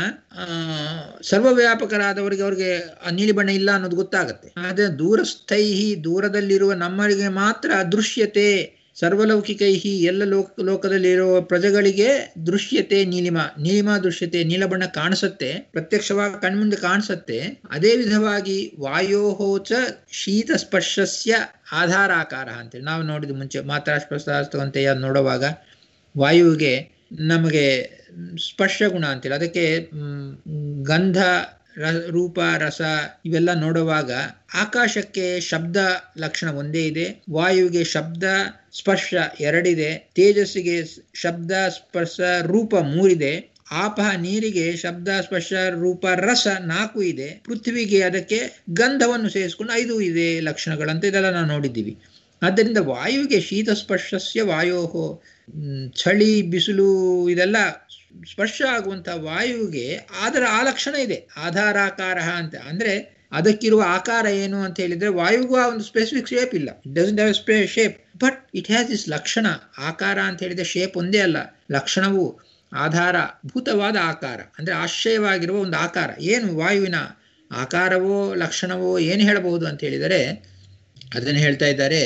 A: ಸರ್ವವ್ಯಾಪಕರಾದವರಿಗೆ ಅವ್ರಿಗೆ ಆ ನೀಲಿ ಬಣ್ಣ ಇಲ್ಲ ಅನ್ನೋದು ಗೊತ್ತಾಗತ್ತೆ. ಆದ್ರೆ ದೂರಸ್ಥೈಹಿ ದೂರದಲ್ಲಿರುವ ನಮ್ಮರಿಗೆ ಮಾತ್ರ ದೃಶ್ಯತೆ ಸರ್ವಲೌಕಿಕೈಹಿ ಎಲ್ಲ ಲೋಕದಲ್ಲಿರುವ ಪ್ರಜೆಗಳಿಗೆ ದೃಶ್ಯತೆ ನೀಲಿಮಾ ದೃಶ್ಯತೆ ನೀಲ ಬಣ್ಣ ಕಾಣಿಸುತ್ತೆ, ಪ್ರತ್ಯಕ್ಷವಾಗಿ ಕಣ್ಮುಂದೆ ಕಾಣಿಸುತ್ತೆ. ಅದೇ ವಿಧವಾಗಿ ವಾಯೋಹೋಚ ಶೀತ ಸ್ಪರ್ಶಸ್ಯ ಆಧಾರಾಕಾರ ಅಂತೇಳಿ ನಾವು ನೋಡಿದ ಮುಂಚೆ ಮಾತ್ರಾಸ್ಪರ್ಶವಂತೆಯ ನೋಡುವಾಗ ವಾಯುವಿಗೆ ನಮಗೆ ಸ್ಪರ್ಶ ಗುಣ ಅಂತೇಳಿ, ಅದಕ್ಕೆ ಗಂಧ ರೂಪ ರಸ ಇವೆಲ್ಲ ನೋಡುವಾಗ ಆಕಾಶಕ್ಕೆ ಶಬ್ದ ಲಕ್ಷಣ ಒಂದೇ ಇದೆ, ವಾಯುವಿಗೆ ಶಬ್ದ ಸ್ಪರ್ಶ ಎರಡಿದೆ, ತೇಜಸ್ಸಿಗೆ ಶಬ್ದ ಸ್ಪರ್ಶ ರೂಪ 3 ಇದೆ, ಆಪಹ ನೀರಿಗೆ ಶಬ್ದ ಸ್ಪರ್ಶ ರೂಪ ರಸ 4 ಇದೆ, ಪೃಥ್ವಿಗೆ ಅದಕ್ಕೆ ಗಂಧವನ್ನು ಸೇರಿಸ್ಕೊಂಡು 5 ಇದೆ ಲಕ್ಷಣಗಳಂತ ಇದೆಲ್ಲ ನಾವು ನೋಡಿದ್ದೀವಿ. ಆದ್ದರಿಂದ ವಾಯುವಿಗೆ ಶೀತ ಸ್ಪರ್ಶಸ್ಯ ವಾಯೋಹೋ, ಚಳಿ ಬಿಸಿಲು ಇದೆಲ್ಲ ಸ್ಪರ್ಶ ಆಗುವಂತಹ ವಾಯುವಿಗೆ ಅದರ ಆ ಲಕ್ಷಣ ಇದೆ, ಆಧಾರಾಕಾರ ಅಂತ. ಅಂದ್ರೆ ಅದಕ್ಕಿರುವ ಆಕಾರ ಏನು ಅಂತ ಹೇಳಿದ್ರೆ ವಾಯುಗೂ ಆ ಒಂದು ಸ್ಪೆಸಿಫಿಕ್ ಶೇಪ್ ಇಲ್ಲ, it doesn't have a shape but it has this ಲಕ್ಷಣ. ಆಕಾರ ಅಂತ ಹೇಳಿದ್ರೆ ಶೇಪ್ ಒಂದೇ ಅಲ್ಲ, ಲಕ್ಷಣವು ಆಧಾರಭೂತವಾದ ಆಕಾರ, ಅಂದ್ರೆ ಆಶ್ರಯವಾಗಿರುವ ಒಂದು ಆಕಾರ. ಏನು ವಾಯುವಿನ ಆಕಾರವೋ ಲಕ್ಷಣವೋ ಏನು ಹೇಳಬಹುದು ಅಂತ ಹೇಳಿದರೆ ಅದನ್ನು ಹೇಳ್ತಾ ಇದ್ದಾರೆ.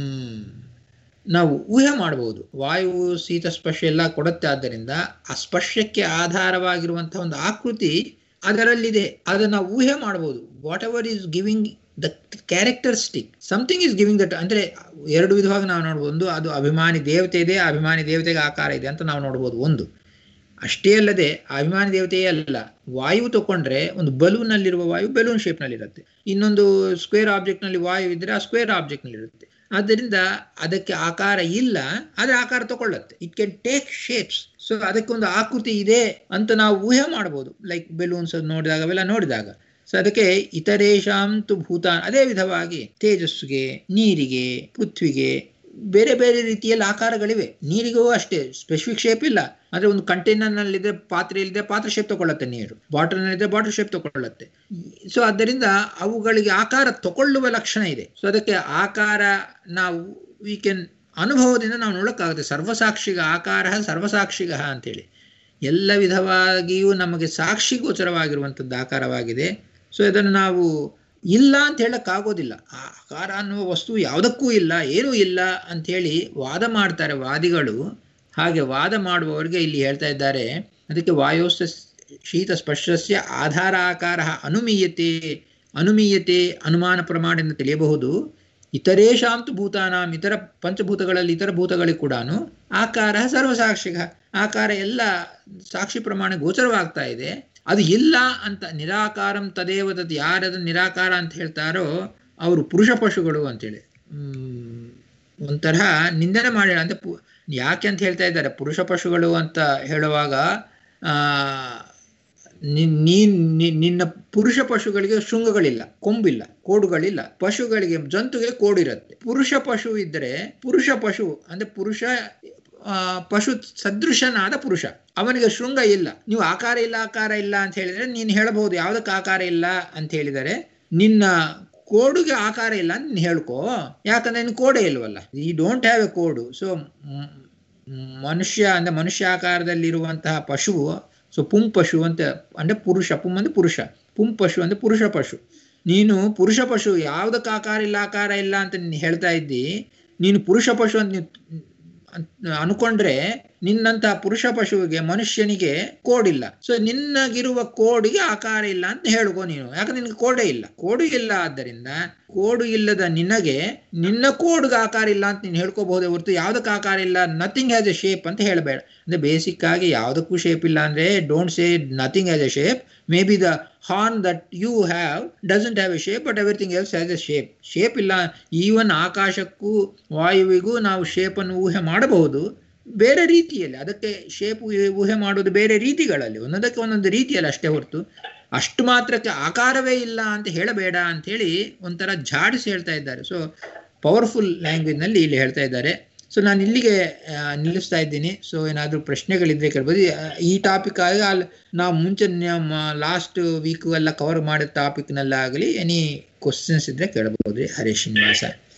A: ನಾವು ಊಹೆ ಮಾಡಬಹುದು, ವಾಯು ಶೀತ ಸ್ಪರ್ಶ ಎಲ್ಲ ಕೊಡುತ್ತೆ, ಆದ್ದರಿಂದ ಆ ಸ್ಪರ್ಶಕ್ಕೆ ಆಧಾರವಾಗಿರುವಂತಹ ಒಂದು ಆಕೃತಿ ಅದರಲ್ಲಿದೆ, ಅದನ್ನು ನಾವು ಊಹೆ ಮಾಡಬಹುದು. Whatever is giving the characteristic, something is giving that. ಅಂದ್ರೆ 2 ವಿಧವಾಗಿ ನಾವು ನೋಡ್ಬೋದು. ಒಂದು, ಅದು ಅಭಿಮಾನಿ ದೇವತೆ ಇದೆ, ಅಭಿಮಾನಿ ದೇವತೆಗೆ ಆಕಾರ ಇದೆ ಅಂತ ನಾವು ನೋಡ್ಬೋದು. ಒಂದು ಅಷ್ಟೇ ಅಲ್ಲದೆ ಅಭಿಮಾನಿ ದೇವತೆಯೇ ಅಲ್ಲ, ವಾಯು ತಗೊಂಡ್ರೆ ಒಂದು ಬಲೂನ್ ನಲ್ಲಿರುವ ವಾಯು ಬೆಲೂನ್ ಶೇಪ್ ನಲ್ಲಿ ಇರುತ್ತೆ, ಇನ್ನೊಂದು ಸ್ಕ್ವೇರ್ ಆಬ್ಜೆಕ್ಟ್ ನಲ್ಲಿ ವಾಯು ಇದ್ರೆ ಆ ಸ್ಕ್ವೇರ್ ಆಬ್ಜೆಕ್ಟ್ ನಲ್ಲಿ ಇರುತ್ತೆ. ಆದ್ದರಿಂದ ಅದಕ್ಕೆ ಆಕಾರ ಇಲ್ಲ, ಆದ್ರೆ ಆಕಾರ ತಗೊಳ್ಳತ್ತೆ, it can take shapes. So ಅದಕ್ಕೊಂದು ಆಕೃತಿ ಇದೆ ಅಂತ ನಾವು ಊಹೆ ಮಾಡಬಹುದು, ಲೈಕ್ ಬೆಲೂನ್ಸ್ ನೋಡಿದಾಗ ಅವೆಲ್ಲ ನೋಡಿದಾಗ. ಸೊ ಅದಕ್ಕೆ ಇತರೇಷಾಂತು ಭೂತಾನ್, ಅದೇ ವಿಧವಾಗಿ ತೇಜಸ್ಸಿಗೆ, ನೀರಿಗೆ, ಪೃಥ್ವಿಗೆ ಬೇರೆ ಬೇರೆ ರೀತಿಯಲ್ಲಿ ಆಕಾರಗಳಿವೆ. ನೀರಿಗೂ ಅಷ್ಟೇ ಸ್ಪೆಸಿಫಿಕ್ ಶೇಪ್ ಇಲ್ಲ, ಅಂದ್ರೆ ಒಂದು ಕಂಟೈನರ್ ನಲ್ಲಿದೆ, ಪಾತ್ರೆಯಲ್ಲಿದೆ, ಪಾತ್ರೆ ಶೇಪ್ ತಗೊಳ್ಳತ್ತೆ, ನೀರು ಬಾಟಲ್ ನಲ್ಲಿದೆ, ಬಾಟಲ್ ಶೇಪ್ ತಗೊಳ್ಳತ್ತೆ. ಸೊ ಆದ್ದರಿಂದ ಅವುಗಳಿಗೆ ಆಕಾರ ತಗೊಳ್ಳುವ ಲಕ್ಷಣ ಇದೆ. ಸೊ ಅದಕ್ಕೆ ಆಕಾರ ನಾವು ವಿ ಕ್ಯಾನ್ ಅನುಭವದಿಂದ ನಾವು ನೋಡಕ್ಕಾಗುತ್ತೆ. ಸರ್ವಸಾಕ್ಷಿಗ ಆಕಾರ ಸರ್ವಸಾಕ್ಷಿಗ ಅಂತೇಳಿ ಎಲ್ಲ ವಿಧವಾಗಿಯೂ ನಮಗೆ ಸಾಕ್ಷಿಗೋಚರವಾಗಿರುವಂಥದ್ದು ಆಕಾರವಾಗಿದೆ. ಸೊ ಇದನ್ನು ನಾವು ಇಲ್ಲ ಅಂತ ಹೇಳಕ್ಕಾಗೋದಿಲ್ಲ. ಆ ಆಕಾರ ಅನ್ನುವ ವಸ್ತು ಯಾವುದಕ್ಕೂ ಇಲ್ಲ, ಏನೂ ಇಲ್ಲ ಅಂಥೇಳಿ ವಾದ ಮಾಡ್ತಾರೆ ವಾದಿಗಳು. ಹಾಗೆ ವಾದ ಮಾಡುವವರಿಗೆ ಇಲ್ಲಿ ಹೇಳ್ತಾ ಇದ್ದಾರೆ, ಅದಕ್ಕೆ ವಾಯೋಸ್ಥ ಶೀತ ಸ್ಪರ್ಶಸ್ಯ ಆಧಾರ ಆಕಾರ ಅನುಮೀಯತೆ ಅನುಮಾನ ಪ್ರಮಾಣದಿಂದ ತಿಳಿಯಬಹುದು. ಇತರೇಷಾಂತು ಭೂತಾನಾಂ, ಇತರ ಪಂಚಭೂತಗಳಲ್ಲಿ ಇತರ ಭೂತಗಳಿಗೆ ಕೂಡ ಆಕಾರ ಸರ್ವಸಾಕ್ಷಿಗ, ಆಕಾರ ಎಲ್ಲ ಸಾಕ್ಷಿ ಪ್ರಮಾಣ ಗೋಚರವಾಗ್ತಾ ಇದೆ. ಅದು ಇಲ್ಲ ಅಂತ ನಿರಾಕಾರಂ ತದೇವ ತದ್, ಯಾರದ ನಿರಾಕಾರ ಅಂತ ಹೇಳ್ತಾರೋ ಅವರು ಪುರುಷ ಪಶುಗಳು ಅಂತೇಳಿ ಒಂಥರ ನಿಂದನೆ ಮಾಡಿ. ಅಂತ ಯಾಕೆ ಅಂತ ಹೇಳ್ತಾ ಇದ್ದಾರೆ ಪುರುಷ ಪಶುಗಳು ಅಂತ ಹೇಳುವಾಗ, ನಿನ್ನ ಪುರುಷ ಪಶುಗಳಿಗೆ ಶೃಂಗಗಳಿಲ್ಲ, ಕೊಂಬಿಲ್ಲ, ಕೋಡುಗಳಿಲ್ಲ. ಪಶುಗಳಿಗೆ, ಜಂತುಗಳಿಗೆ ಕೋಡಿರುತ್ತೆ. ಪುರುಷ ಪಶು ಇದ್ದರೆ, ಪುರುಷ ಪಶು ಅಂದ್ರೆ ಪುರುಷ ಪಶು ಸದೃಶನಾದ ಪುರುಷ, ಅವನಿಗೆ ಶೃಂಗ ಇಲ್ಲ. ನೀವು ಆಕಾರ ಇಲ್ಲ ಅಂತ ಹೇಳಿದ್ರೆ ನೀನು ಹೇಳಬಹುದು ಯಾವುದಕ್ಕೆ ಆಕಾರ ಇಲ್ಲ ಅಂತ ಹೇಳಿದರೆ, ನಿನ್ನ ಕೋಡುಗೆ ಆಕಾರ ಇಲ್ಲ ಅಂತ ನೀನು ಹೇಳ್ಕೋ, ಯಾಕಂದ್ರೆ ನಿನ್ನ ಕೋಡೆ ಇಲ್ವಲ್ಲ, ಈ ಡೋಂಟ್ ಹ್ಯಾವ್ ಎ ಕೋಡು. ಸೊ ಮನುಷ್ಯ ಅಂದ್ರೆ ಮನುಷ್ಯ ಆಕಾರದಲ್ಲಿರುವಂತಹ ಪಶು, ಸೊ ಪುಂಪಶು ಅಂತ ಅಂದ್ರೆ ಪುರುಷ, ಪುಂ ಅಂದ್ರೆ ಪುರುಷ, ಪುಂಪಶು ಅಂದ್ರೆ ಪುರುಷ ಪಶು. ನೀನು ಪುರುಷ ಪಶು ಯಾವುದಕ್ಕೆ ಆಕಾರ ಇಲ್ಲ ಅಂತ ನೀನು ಹೇಳ್ತಾ ಇದ್ದಿ, ನೀನು ಪುರುಷ ಪಶು ಅಂತ ಅನ್ಕೊಂಡ್ರೆ ನಿನ್ನಂತಹ ಪುರುಷ ಪಶುವಿಗೆ, ಮನುಷ್ಯನಿಗೆ ಕೋಡಿಲ್ಲ. ಸೊ ನಿನ್ನಗಿರುವ ಕೋಡಿಗೆ ಆಕಾರ ಇಲ್ಲ ಅಂತ ಹೇಳ್ಕೋ ನೀನು, ಯಾಕಂದ್ರೆ ನಿನಗೆ ಕೋಡೆ ಇಲ್ಲ. ಕೋಡು ಇಲ್ಲ, ಆದ್ದರಿಂದ ಕೋಡು ಇಲ್ಲದ ನಿನಗೆ ನಿನ್ನ ಕೋಡ್ಗೆ ಆಕಾರ ಇಲ್ಲ ಅಂತ ನೀನು ಹೇಳ್ಕೋಬಹುದೇ ಹೊರತು ಯಾವುದಕ್ಕೆ ಆಕಾರ ಇಲ್ಲ, ನಥಿಂಗ್ ಹ್ಯಾಸ್ ಎ ಶೇಪ್ ಅಂತ ಹೇಳಬೇಡ. ಅಂದ್ರೆ ಬೇಸಿಕ್ ಆಗಿ ಯಾವುದಕ್ಕೂ ಶೇಪ್ ಇಲ್ಲ ಅಂದ್ರೆ don't say nothing has a shape. May be the horn that you have doesn't have a shape, but everything else has a shape. Shape ಇಲ್ಲ. ಈವನ್ ಆಕಾಶಕ್ಕೂ ವಾಯುವಿಗೂ ನಾವು ಶೇಪನ್ನು ಊಹೆ ಮಾಡಬಹುದು ಬೇರೆ ರೀತಿಯಲ್ಲಿ. ಅದಕ್ಕೆ ಶೇಪ್ ಊಹೆ ಮಾಡೋದು ಬೇರೆ ರೀತಿಗಳಲ್ಲಿ, ಒಂದೊಂದಕ್ಕೆ ಒಂದೊಂದು ರೀತಿಯಲ್ಲಿ ಅಷ್ಟೇ ಹೊರತು ಅಷ್ಟು ಮಾತ್ರಕ್ಕೆ ಆಕಾರವೇ ಇಲ್ಲ ಅಂತ ಹೇಳಬೇಡ ಅಂಥೇಳಿ ಒಂಥರ ಝಾಡಿಸಿ ಹೇಳ್ತಾ ಇದ್ದಾರೆ. ಸೊ ಪವರ್ಫುಲ್ ಲ್ಯಾಂಗ್ವೇಜ್ನಲ್ಲಿ ಇಲ್ಲಿ ಹೇಳ್ತಾ ಇದ್ದಾರೆ. ಸೊ ನಾನು ಇಲ್ಲಿಗೆ ನಿಲ್ಲಿಸ್ತಾ ಇದ್ದೀನಿ. ಸೊ ಏನಾದರೂ ಪ್ರಶ್ನೆಗಳಿದ್ರೆ ಕೇಳ್ಬೋದು. ಈ ಟಾಪಿಕ್ ಆಗಿ ನಾವು ಮುಂಚೆ ಲಾಸ್ಟ್ ವೀಕು ಎಲ್ಲ ಕವರ್ ಮಾಡಿದ ಟಾಪಿಕ್ನಲ್ಲಾಗಲಿ ಎನಿ ಕ್ವಶನ್ಸ್ ಇದ್ರೆ ಕೇಳಬಹುದು. ಹರೇ ಶ್ರೀನಿವಾಸ.